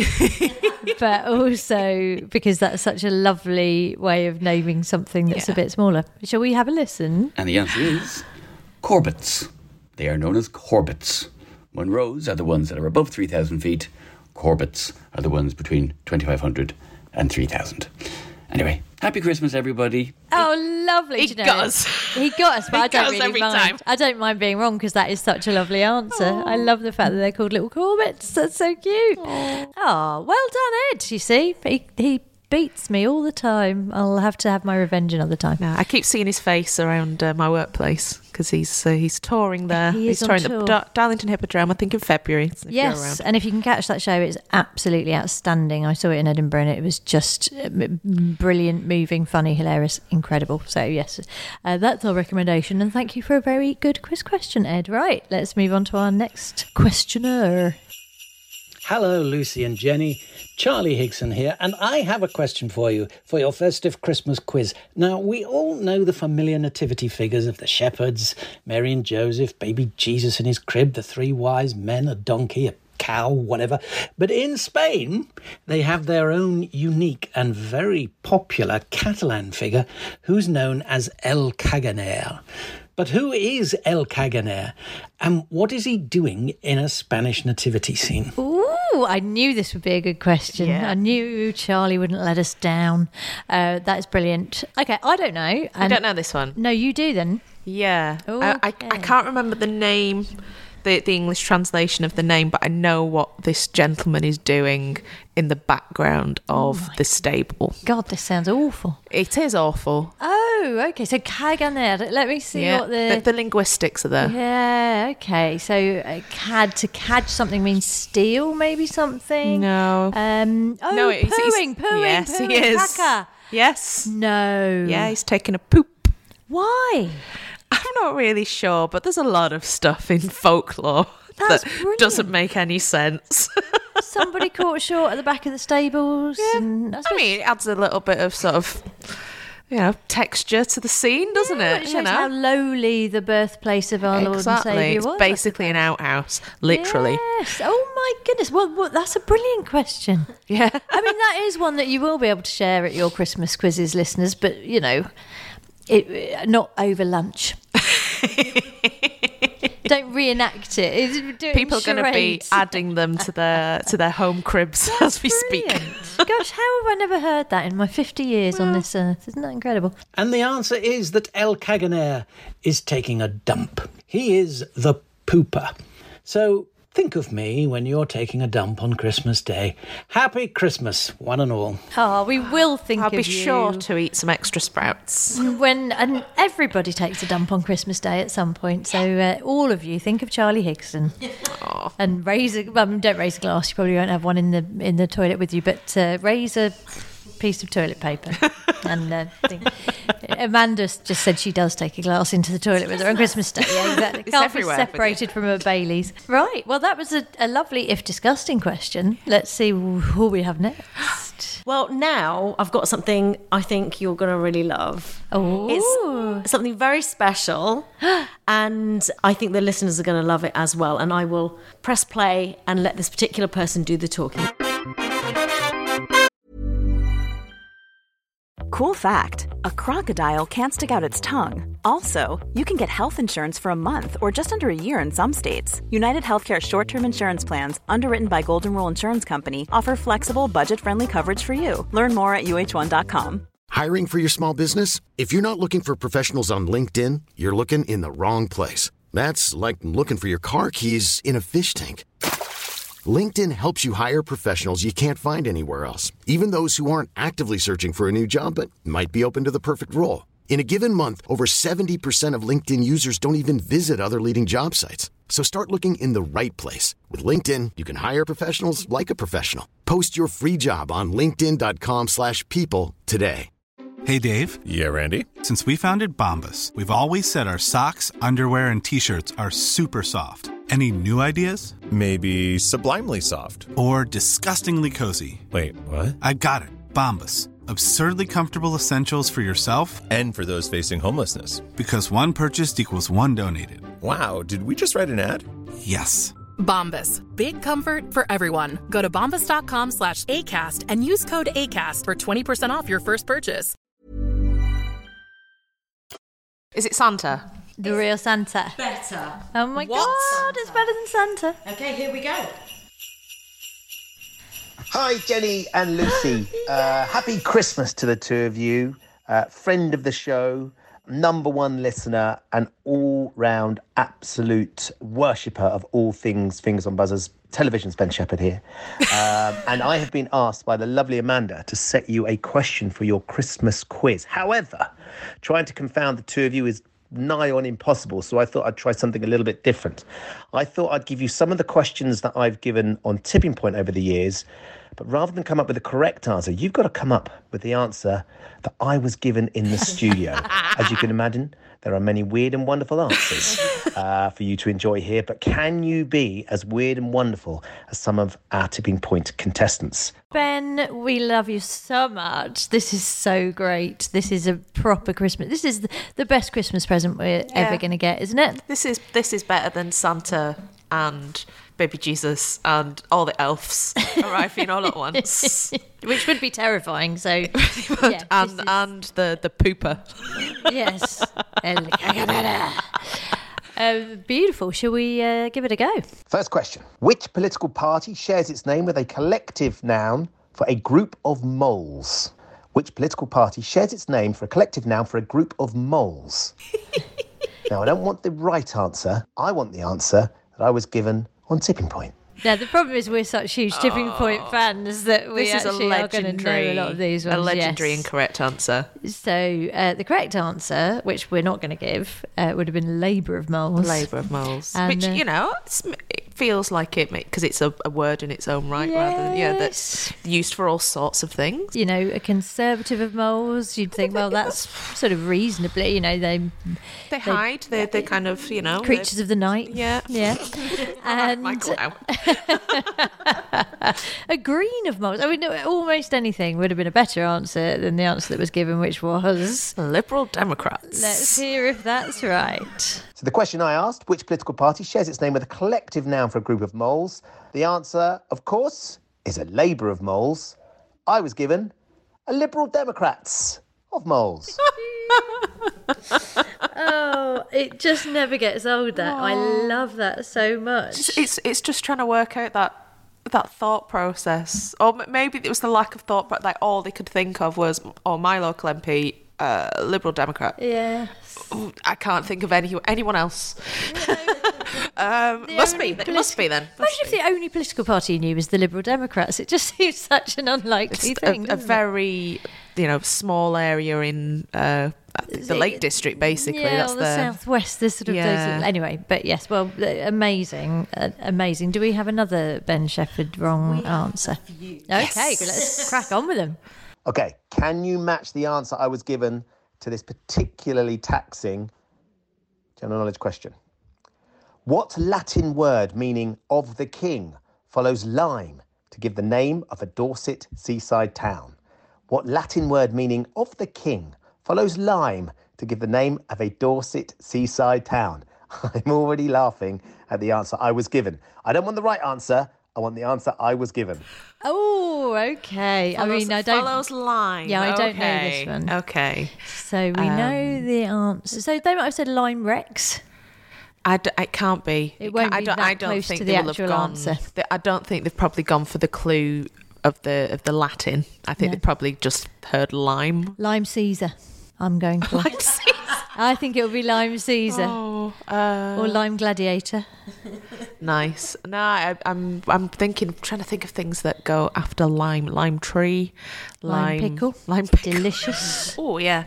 but also because that's such a lovely way of naming something that's a bit smaller. Shall we have a listen? And the answer is Corbetts. They are known as Corbetts. Monroes are the ones that are above 3,000 feet. Corbetts are the ones between 2,500 and 3,000. Anyway, happy Christmas, everybody. Oh, lovely. He got us. He got us, but I don't goes really every mind. time. I don't mind being wrong, because that is such a lovely answer. I love the fact that they're called little Corbetts. That's so cute. Oh, well done, Ed. You see, he beats me all the time. I'll have to have my revenge another time. No, I keep seeing his face around my workplace, because he's touring there. He's touring on the tour. Darlington Hippodrome, I think, in February. So if you're Yes, around. and if you can catch that show, it's absolutely outstanding. I saw it in Edinburgh, and it was just brilliant, moving, funny, hilarious, incredible. So yes, that's our recommendation, and thank you for a very good quiz question, Ed. Right, let's move on to our next questioner. Hello, Lucy and Jenny. Charlie Higson here, and I have a question for you for your festive Christmas quiz. Now, we all know the familiar nativity figures of the shepherds, Mary and Joseph, baby Jesus in his crib, the three wise men, a donkey, a cow, whatever. But in Spain, they have their own unique and very popular Catalan figure who's known as El Caganer. But who is El Caganer, and what is he doing in a Spanish nativity scene? Ooh, I knew this would be a good question. Yeah. I knew Charlie wouldn't let us down. That is brilliant. Okay, I don't know. I don't know this one. No, you do then. Yeah. I can't remember the name, the English translation of the name, but I know what this gentleman is doing in the background of the stable. God, this sounds awful. It is awful. Oh, okay. So Caganer. Let me see what the linguistics are there. Yeah, okay. So to cadge something means steal, maybe something? No. No, he's pooing. Yes, pooing, he is. Caca. Yes. No. Yeah, he's taking a poop. Why? I'm not really sure, but there's a lot of stuff in folklore That's that brilliant. doesn't make any sense. Somebody caught short at the back of the stables. Yeah. And I mean, it adds a little bit of sort of, texture to the scene, doesn't it? It shows how lowly the birthplace of our Lord and Exactly. Saviour It's was. basically an outhouse, literally. Yes. Oh my goodness. Well, that's a brilliant question. Yeah. I mean, that is one that you will be able to share at your Christmas quizzes, listeners, but, not over lunch. Don't reenact it. People are going to be adding them to their home cribs as we speak. Gosh, how have I never heard that in my 50 years on this earth? Isn't that incredible? And the answer is that El Caganer is taking a dump. He is the pooper. So think of me when you're taking a dump on Christmas Day. Happy Christmas, one and all. Oh, we will think I'll of you. be sure to eat some extra sprouts. And everybody takes a dump on Christmas Day at some point. So all of you, think of Charlie Higson. And don't raise a glass. You probably won't have one in the toilet with you, but raise a piece of toilet paper. And Amanda just said she does take a glass into the toilet with her on Christmas Day. Yeah, exactly. It's Can't everywhere be separated from her Baileys. Right. Well, that was a lovely, if disgusting, question. Let's see who we have next. Well, now I've got something I think you're going to really love. Oh, it's something very special, and I think the listeners are going to love it as well. And I will press play and let this particular person do the talking. Cool fact, a crocodile can't stick out its tongue. Also, you can get health insurance for a month or just under a year in some states. United Healthcare short-term insurance plans, underwritten by Golden Rule Insurance Company, offer flexible, budget-friendly coverage for you. Learn more at uh1.com. Hiring for your small business? If you're not looking for professionals on LinkedIn, you're looking in the wrong place. That's like looking for your car keys in a fish tank. LinkedIn helps you hire professionals you can't find anywhere else, even those who aren't actively searching for a new job but might be open to the perfect role. In a given month, over 70% of LinkedIn users don't even visit other leading job sites. So start looking in the right place. With LinkedIn, you can hire professionals like a professional. Post your free job on linkedin.com/people today. Hey, Dave. Yeah, Randy. Since we founded Bombas, we've always said our socks, underwear, and T-shirts are super soft. Any new ideas? Maybe sublimely soft. Or disgustingly cozy. Wait, what? I got it. Bombas. Absurdly comfortable essentials for yourself and for those facing homelessness. Because one purchased equals one donated. Wow, did we just write an ad? Yes. Bombas. Big comfort for everyone. Go to bombas.com/ACAST and use code ACAST for 20% off your first purchase. Is it Santa? The real Santa. Better. Oh my God, it's better than Santa. Okay, here we go. Hi, Jenny and Lucy. Happy Christmas to the two of you. Friend of the show, number one listener, and all-round absolute worshipper of all things Fingers on Buzzers. Television's Ben Shepherd here. And I have been asked by the lovely Amanda to set you a question for your Christmas quiz. However, trying to confound the two of you is nigh on impossible, so I thought I'd try something a little bit different. I thought I'd give you some of the questions that I've given on Tipping Point over the years, but rather than come up with the correct answer, you've got to come up with the answer that I was given in the studio. As you can imagine, there are many weird and wonderful answers for you to enjoy here, but can you be as weird and wonderful as some of our Tipping Point contestants? Ben, we love you so much. This is so great. This is a proper Christmas. This is the best Christmas present we're ever going to get, isn't it? This is better than Santa and Baby Jesus and all the elves arriving all at once. Which would be terrifying. So, and the pooper. Yes. Beautiful. Shall we give it a go? First question. Which political party shares its name with a collective noun for a group of moles? Which political party shares its name for a collective noun for a group of moles? Now, I don't want the right answer. I want the answer that I was given on Tipping Point. Now, the problem is we're such huge Tipping Point fans that we actually are going to know a lot of these ones. A legendary incorrect answer. So the correct answer, which we're not going to give, would have been Labour of Moles. Labour of Moles. And, which, it feels like it, because it's a word in its own right, rather than, that's used for all sorts of things. A Conservative of Moles, you'd think, well, that's sort of reasonably, they hide, they're kind of, creatures of the night. Yeah. Yeah. And Michael, now. A Green of Moles. I mean, almost anything would have been a better answer than the answer that was given, which was Liberal Democrats. Let's hear if that's right. So the question I asked, which political party shares its name with a collective noun for a group of moles? The answer, of course, is a Labour of Moles. I was given a Liberal Democrats of Moles. Oh, it just never gets old, that. I love that so much. It's just trying to work out that thought process. Or maybe it was the lack of thought, but all they could think of was, my local MP, Liberal Democrat. Yes. I can't think of anyone else. Must be. It must be then. Imagine if the only political party you knew was the Liberal Democrats. It just seems such an unlikely thing. A very, small area in the Lake District, basically. Yeah, that's the southwest. There's sort of those. Anyway, but yes, well, amazing. Do we have another Ben Shepherd wrong answer? Okay, well, let's crack on with them. Okay, can you match the answer I was given to this particularly taxing general knowledge question? What Latin word meaning of the king follows lime to give the name of a Dorset seaside town? What Latin word meaning of the king follows lime to give the name of a Dorset seaside town? I'm already laughing at the answer I was given. I don't want the right answer. I want the answer I was given. Oh, okay. Follows lime. Yeah, I don't know this one. Okay. So we know the answer. So they might have said Lime Rex. It can't be. It won't be that close to the actual answer. I don't think they've probably gone for the clue of the Latin. I think they've probably just heard lime. Lime Caesar, I'm going for. Lime Caesar. I think it'll be Lime Caesar. Or Lime Gladiator. Nice. No, I'm trying to think of things that go after lime. Lime tree, lime pickle. Lime pickle. Delicious. Oh yeah.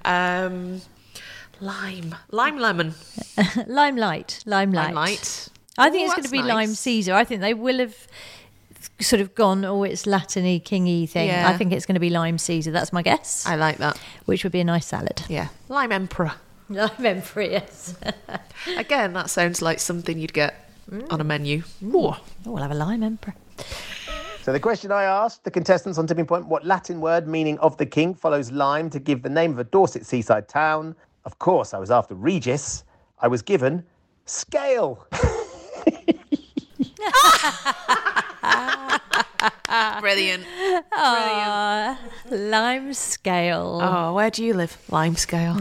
Lime lemon. Limelight. I think it's going to be nice. Lime Caesar. I think they will have sort of gone, it's Latin-y, king-y thing. Yeah. I think it's going to be Lime Caesar. That's my guess. I like that. Which would be a nice salad. Yeah. Lime Emperor. Lime Emperor, yes. Again, that sounds like something you'd get on a menu. We'll have a Lime Emperor. So the question I asked the contestants on Tipping Point, what Latin word meaning of the king follows lime to give the name of a Dorset seaside town? Of course, I was after Regis. I was given scale. Brilliant. Lime scale. Oh, where do you live? Lime scale.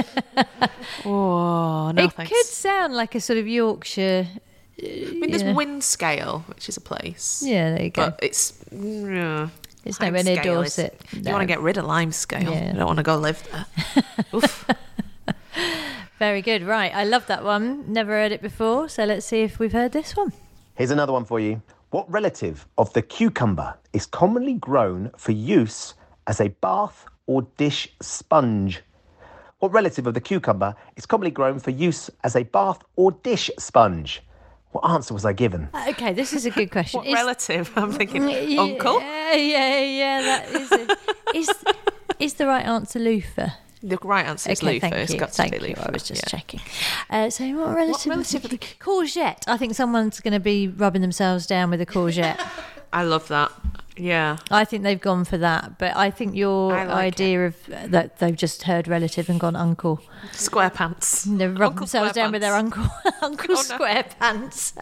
No it thanks. Could sound like a sort of Yorkshire. There's Wind Scale, which is a place. Yeah, there you go. But it's nowhere near Dorset. You want to get rid of Lime Scale. Yeah. You don't want to go live there. Oof. Very good. Right, I love that one. Never heard it before, so let's see if we've heard this one. Here's another one for you. What relative of the cucumber is commonly grown for use as a bath or dish sponge? What relative of the cucumber is commonly grown for use as a bath or dish sponge? What answer was I given? Okay, this is a good question. What relative? I'm thinking uncle. Yeah. That is. Is the right answer loofah? The right answer is loofah. Thank you. I was just checking. So what relative of the courgette? I think someone's going to be rubbing themselves down with a courgette. I love that. Yeah. I think they've gone for that, but I think your idea of that they've just heard relative and gone uncle. Square pants. They've rubbed themselves down with their uncle square pants.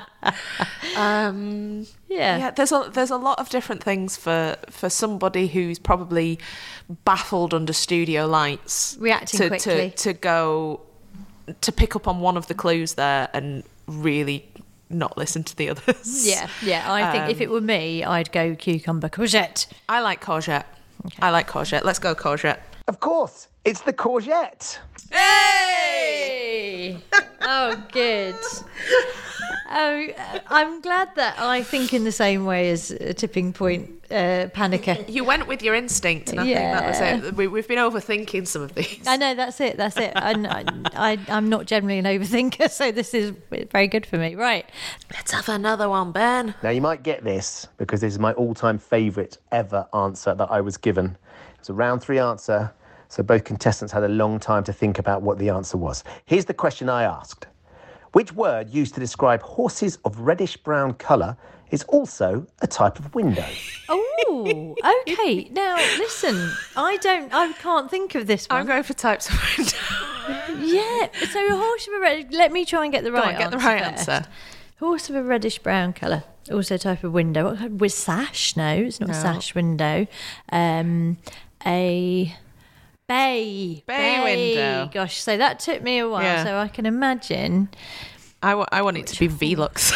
Yeah, there's a lot of different things for somebody who's probably baffled under studio lights, reacting quickly to pick up on one of the clues there and really not listen to the others. Yeah. I think if it were me, I'd go cucumber courgette. I like courgette. Okay. I like courgette. Let's go courgette. Of course, it's the courgette. Hey! Oh, good. Oh, I'm glad that I think in the same way as a Tipping Point panicker. You went with your instinct, and I think that was it. We've been overthinking some of these. I know, that's it. I'm not generally an overthinker, so this is very good for me. Right. Let's have another one, Ben. Now, you might get this, because this is my all-time favourite ever answer that I was given. It's a round 3 answer, so both contestants had a long time to think about what the answer was. Here's the question I asked. Which word used to describe horses of reddish-brown colour is also a type of window? Oh, okay. Now, listen, I can't think of this one. I'm going for types of window. Yeah, so a horse of a red... Let me try and get the right answer. Get the right answer. Horse of a reddish-brown colour, also a type of window. With sash? No, it's not a sash window. A... Bay window. Gosh, so that took me a while, so I can imagine. I want it to be Velux.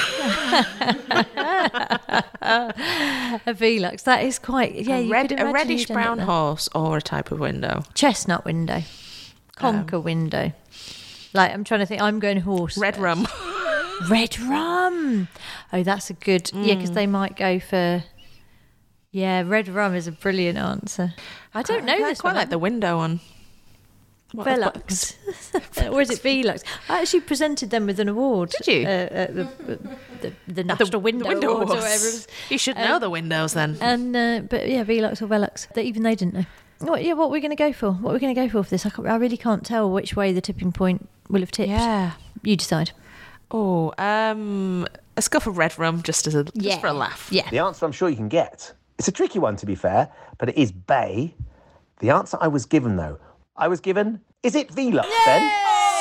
A Velux, that is quite... Yeah, a reddish-brown horse or a type of window. Chestnut window. Conker window. Like, I'm trying to think, I'm going horse. Red rum. Red rum. Oh, that's a good... Yeah, because they might go for... Yeah, red rum is a brilliant answer. I don't know this quite one. like the window one. Velux. Or is it Velux? I actually presented them with an award. Did you? At the National Window Awards or whatever it was. You should know the windows then. And But yeah, Velux or Velux. Even they didn't know. What are we going to go for? What are we going to go for this? I really can't tell which way the tipping point will have tipped. Yeah. You decide. Oh, a scuff of red rum just for a laugh. Yeah. The answer I'm sure you can get. It's a tricky one, to be fair, but it is Bay. The answer I was given, though, is it Velux, Ben?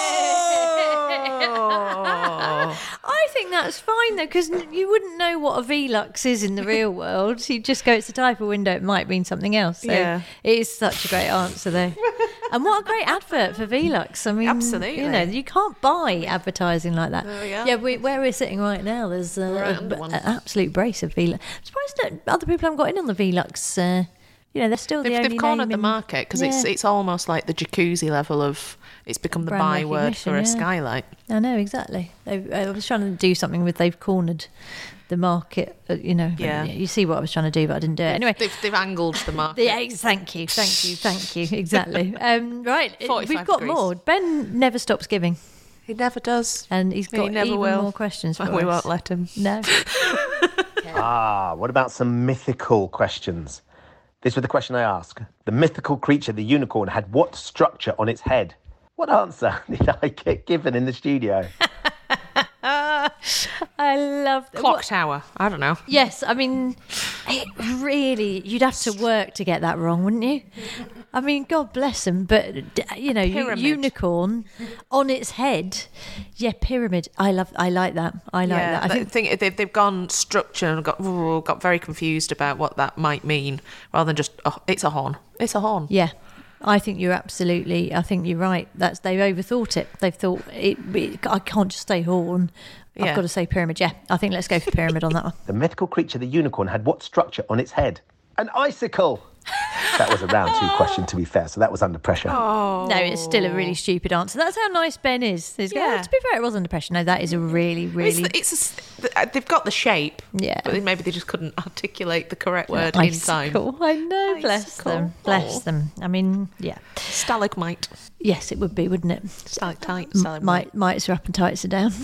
I think that's fine, though, because you wouldn't know what a Velux is in the real world. You just go, it's a type of window, it might mean something else. So Yeah. It is such a great answer, though. And what a great advert for Velux. I mean, Absolutely. You know, you can't buy advertising like that. Oh, yeah. Yeah, where we're sitting right now, there's an absolute brace of Velux. I'm surprised that other people haven't got in on the Velux. You know, they're still the only They've cornered name the in- market because Yeah. it's almost like the jacuzzi level of... It's become the Brand byword for a recognition, yeah. skylight. I know, exactly. I was trying to do something with they've cornered the market, you know. Yeah. You see what I was trying to do, but I didn't do it. Anyway. They've angled the market. Yeah, thank you. Exactly. Right, 45 we've got degrees. more. Ben never stops giving. He never does. And he's got never even will. more questions for We us. won't let him. No. What about some mythical questions? This was the question I asked. The mythical creature, the unicorn, had what structure on its head? What answer did I get given in the studio? I love that. Clock tower. I don't know. Yes, I mean, it really, you'd have to work to get that wrong, wouldn't you? I mean, God bless them, but, you know, Pyramid. unicorn on its head. Yeah, pyramid. I like that. I like that. I think they've gone structure and got very confused about what that might mean, rather than just, it's a horn. It's a horn. Yeah. I think you're right. They've overthought it. They've thought I can't just say horn. Yeah. I've got to say pyramid. Yeah, I think let's go for pyramid on that one. The mythical creature, the unicorn, had what structure on its head? An icicle. That was a round 2 question, to be fair, so that was under pressure. No, it's still a really stupid answer. That's how nice Ben is. He's going, Yeah. to be fair, it was under pressure. No, that is a really, really... They've got the shape, yeah, but maybe they just couldn't articulate the correct word in time. I know, bless them. Bless them. I mean, yeah. Stalagmite. Yes, it would be, wouldn't it? Stalactite. Mites are up and tights are down.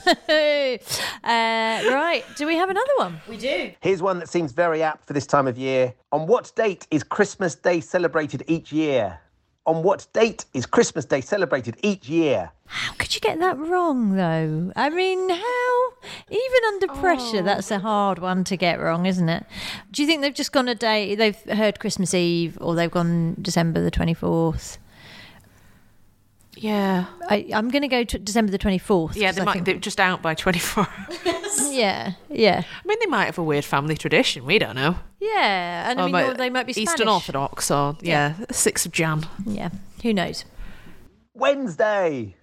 Right, do we have another one? We do. Here's one that seems very apt for this time of year. On what date is Christmas Day celebrated each year? On what date is Christmas Day celebrated each year? How could you get that wrong, though? I mean, how? Even under pressure, that's a hard one to get wrong, isn't it? Do you think they've just gone a day, they've heard Christmas Eve, or they've gone December the 24th? Yeah. I'm going to go to December the 24th. Yeah, they're just out by 24. Yeah. I mean, they might have a weird family tradition. We don't know. Yeah, and I mean, or they might be Spanish. Eastern Orthodox, or 6th of Jan. Yeah, who knows? Wednesday.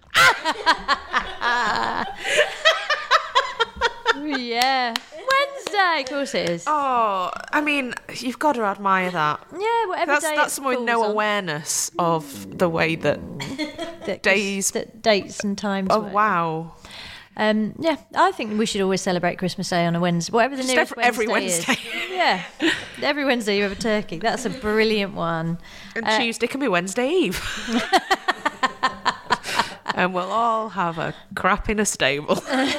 Yeah, Wednesday, of course it is. Oh, I mean, you've got to admire that. Yeah, whatever day That's someone with no awareness of the way that days, dates and times. Oh, work. wow. Yeah, I think we should always celebrate Christmas Day on a Wednesday. Whatever the Just nearest every Wednesday Wednesday. is. Yeah, every Wednesday you have a turkey. That's a brilliant one. And Tuesday can be Wednesday Eve. And we'll all have a crap in a stable.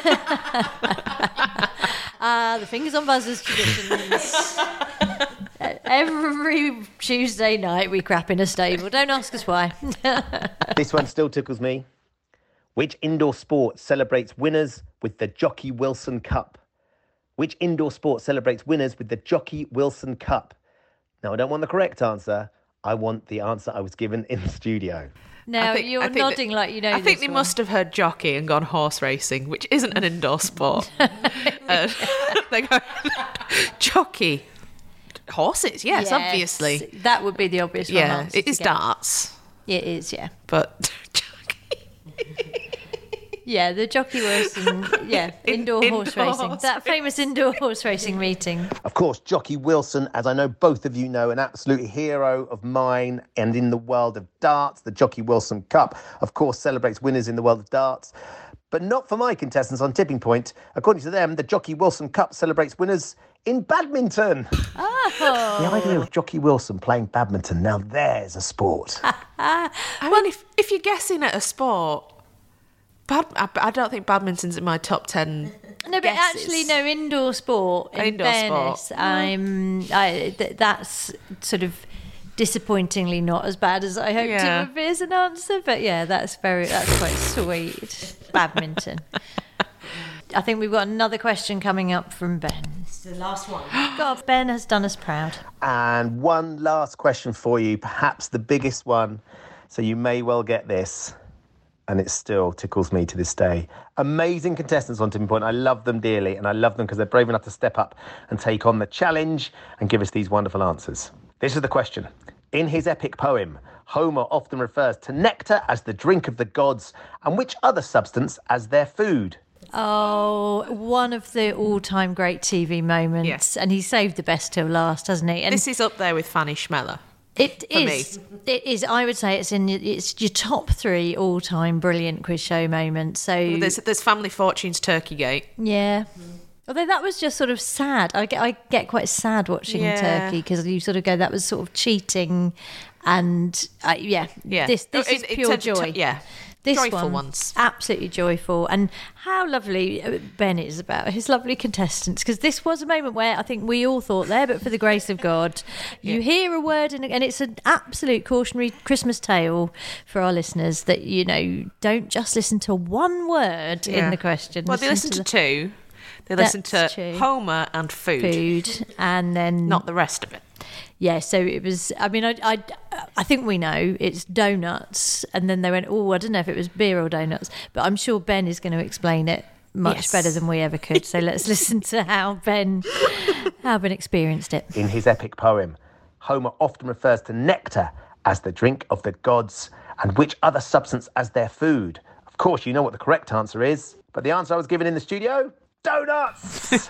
The fingers on buzzers traditions. Every Tuesday night we crap in a stable. Don't ask us why. This one still tickles me. Which indoor sport celebrates winners with the Jockey Wilson Cup? Which indoor sport celebrates winners with the Jockey Wilson Cup? Now, I don't want the correct answer. I want the answer I was given in the studio. Now, you're nodding like you know I think this they one. must have heard jockey and gone horse racing, which isn't an indoor sport. They go, jockey. Horses, yes, obviously. That would be the obvious one. Yeah, answer it to is get. darts. It is, yeah. But Yeah, the Jockey Wilson, indoor horse racing. That famous indoor horse racing meeting. Of course, Jockey Wilson, as I know both of you know, an absolute hero of mine and in the world of darts. The Jockey Wilson Cup, of course, celebrates winners in the world of darts. But not for my contestants on Tipping Point. According to them, the Jockey Wilson Cup celebrates winners in badminton. Oh. The idea of Jockey Wilson playing badminton, now there's a sport. I mean, if you're guessing at a sport, I don't think badminton's in my top 10 No, but guesses. actually, no, indoor sport. In Indoor fairness, sport. That's sort of disappointingly not as bad as I hoped it would be as an answer. But yeah, that's quite sweet. Badminton. I think we've got another question coming up from Ben. It's the last one. God, Ben has done us proud. And one last question for you, perhaps the biggest one, so you may well get this. And it still tickles me to this day. Amazing contestants on Tipping Point. I love them dearly, and I love them because they're brave enough to step up and take on the challenge and give us these wonderful answers. This is the question. In his epic poem, Homer often refers to nectar as the drink of the gods and which other substance as their food? Oh, one of the all-time great TV moments. Yes. And he saved the best till last, hasn't he? And This is up there with Fanny Schmeller. It is. I would say it's your top 3 all-time brilliant quiz show moments. So There's Family Fortune's Turkey Gate. yeah. Although that was just sort of sad. I get quite sad watching Turkey because you sort of go, that was sort of cheating, and this is pure joy. This joyful one, ones. Absolutely joyful. And how lovely Ben is about his lovely contestants, because this was a moment where I think we all thought there, but for the grace of God, you hear a word and it's an absolute cautionary Christmas tale for our listeners that, don't just listen to one word in the question. Well, they listen to 2. They listen to Homer and food. And then... not the rest of it. Yeah, so it was, I mean, I think we know it's donuts. And then they went, I don't know if it was beer or donuts. But I'm sure Ben is going to explain it much better than we ever could. So let's listen to how Ben experienced it. In his epic poem, Homer often refers to nectar as the drink of the gods and which other substance as their food. Of course, you know what the correct answer is. But the answer I was given in the studio? Donuts!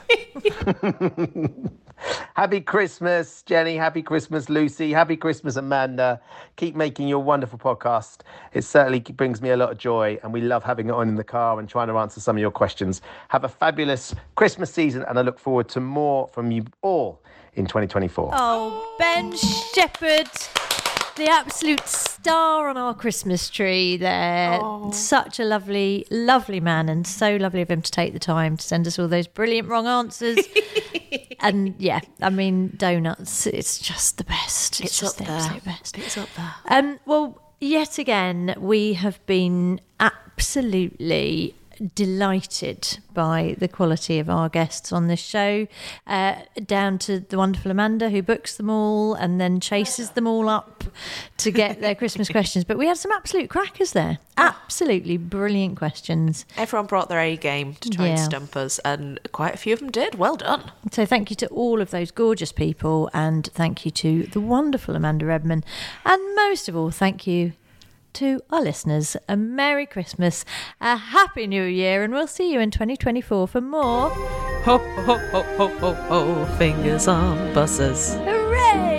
Happy Christmas, Jenny. Happy Christmas, Lucy. Happy Christmas, Amanda. Keep making your wonderful podcast. It certainly brings me a lot of joy, and we love having it on in the car and trying to answer some of your questions. Have a fabulous Christmas season, and I look forward to more from you all in 2024. Oh, Ben Shepherd, the absolute star on our Christmas tree there. Oh. Such a lovely, lovely man, and so lovely of him to take the time to send us all those brilliant wrong answers. And yeah, I mean, donuts, it's just the best. It's just the absolute best. It's up there. Well, yet again, we have been absolutely delighted by the quality of our guests on this show, down to the wonderful Amanda, who books them all and then chases them all up to get their Christmas questions. But we had some absolute crackers there. Absolutely brilliant questions. Everyone brought their A game to try and stump us, and quite a few of them did. Well done. So thank you to all of those gorgeous people, and thank you to the wonderful Amanda Redman, and most of all, thank you to our listeners. A Merry Christmas, a Happy New Year, and we'll see you in 2024 for more Ho, ho, ho, ho, ho, ho, fingers on buses. Hooray!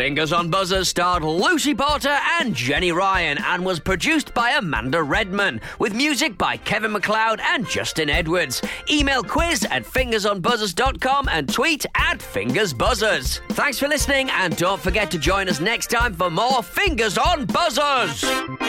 Fingers on Buzzers starred Lucy Porter and Jenny Ryan and was produced by Amanda Redman, with music by Kevin MacLeod and Justin Edwards. Email quiz@fingersonbuzzers.com and tweet @fingersbuzzers. Thanks for listening, and don't forget to join us next time for more Fingers on Buzzers.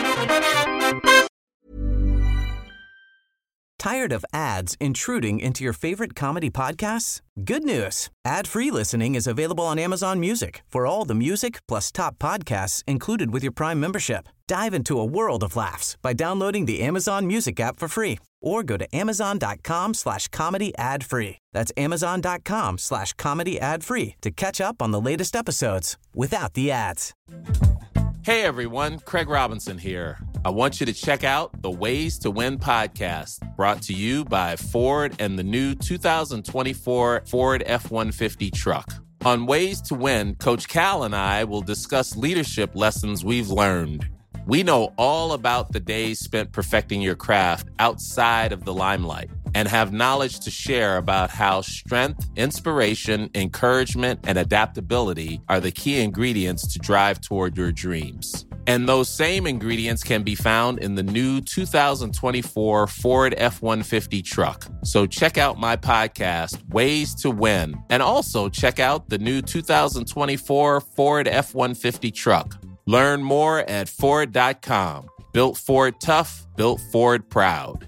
Tired of ads intruding into your favorite comedy podcasts? Good news. Ad-free listening is available on Amazon Music for all the music plus top podcasts included with your Prime membership. Dive into a world of laughs by downloading the Amazon Music app for free or go to amazon.com/comedy ad-free. That's amazon.com/comedy ad-free to catch up on the latest episodes without the ads. Hey everyone, Craig Robinson here. I want you to check out the Ways to Win podcast, brought to you by Ford and the new 2024 Ford F-150 truck. On Ways to Win, Coach Cal and I will discuss leadership lessons we've learned. We know all about the days spent perfecting your craft outside of the limelight and have knowledge to share about how strength, inspiration, encouragement, and adaptability are the key ingredients to drive toward your dreams. And those same ingredients can be found in the new 2024 Ford F-150 truck. So check out my podcast, Ways to Win, and also check out the new 2024 Ford F-150 truck. Learn more at Ford.com. Built Ford tough, built Ford proud.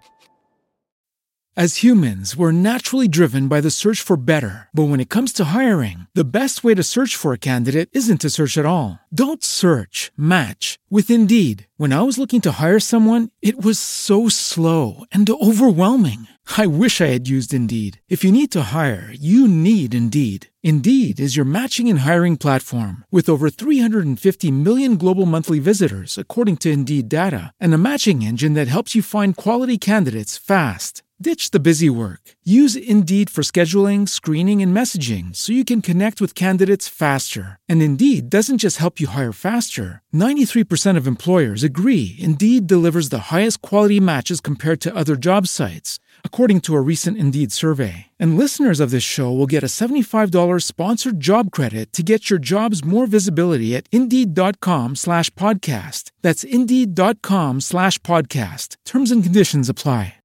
As humans, we're naturally driven by the search for better. But when it comes to hiring, the best way to search for a candidate isn't to search at all. Don't search, match with Indeed. When I was looking to hire someone, it was so slow and overwhelming. I wish I had used Indeed. If you need to hire, you need Indeed. Indeed is your matching and hiring platform with over 350 million global monthly visitors, according to Indeed data, and a matching engine that helps you find quality candidates fast. Ditch the busy work. Use Indeed for scheduling, screening, and messaging so you can connect with candidates faster. And Indeed doesn't just help you hire faster. 93% of employers agree Indeed delivers the highest quality matches compared to other job sites, according to a recent Indeed survey. And listeners of this show will get a $75 sponsored job credit to get your jobs more visibility at Indeed.com/podcast. That's Indeed.com/podcast. Terms and conditions apply.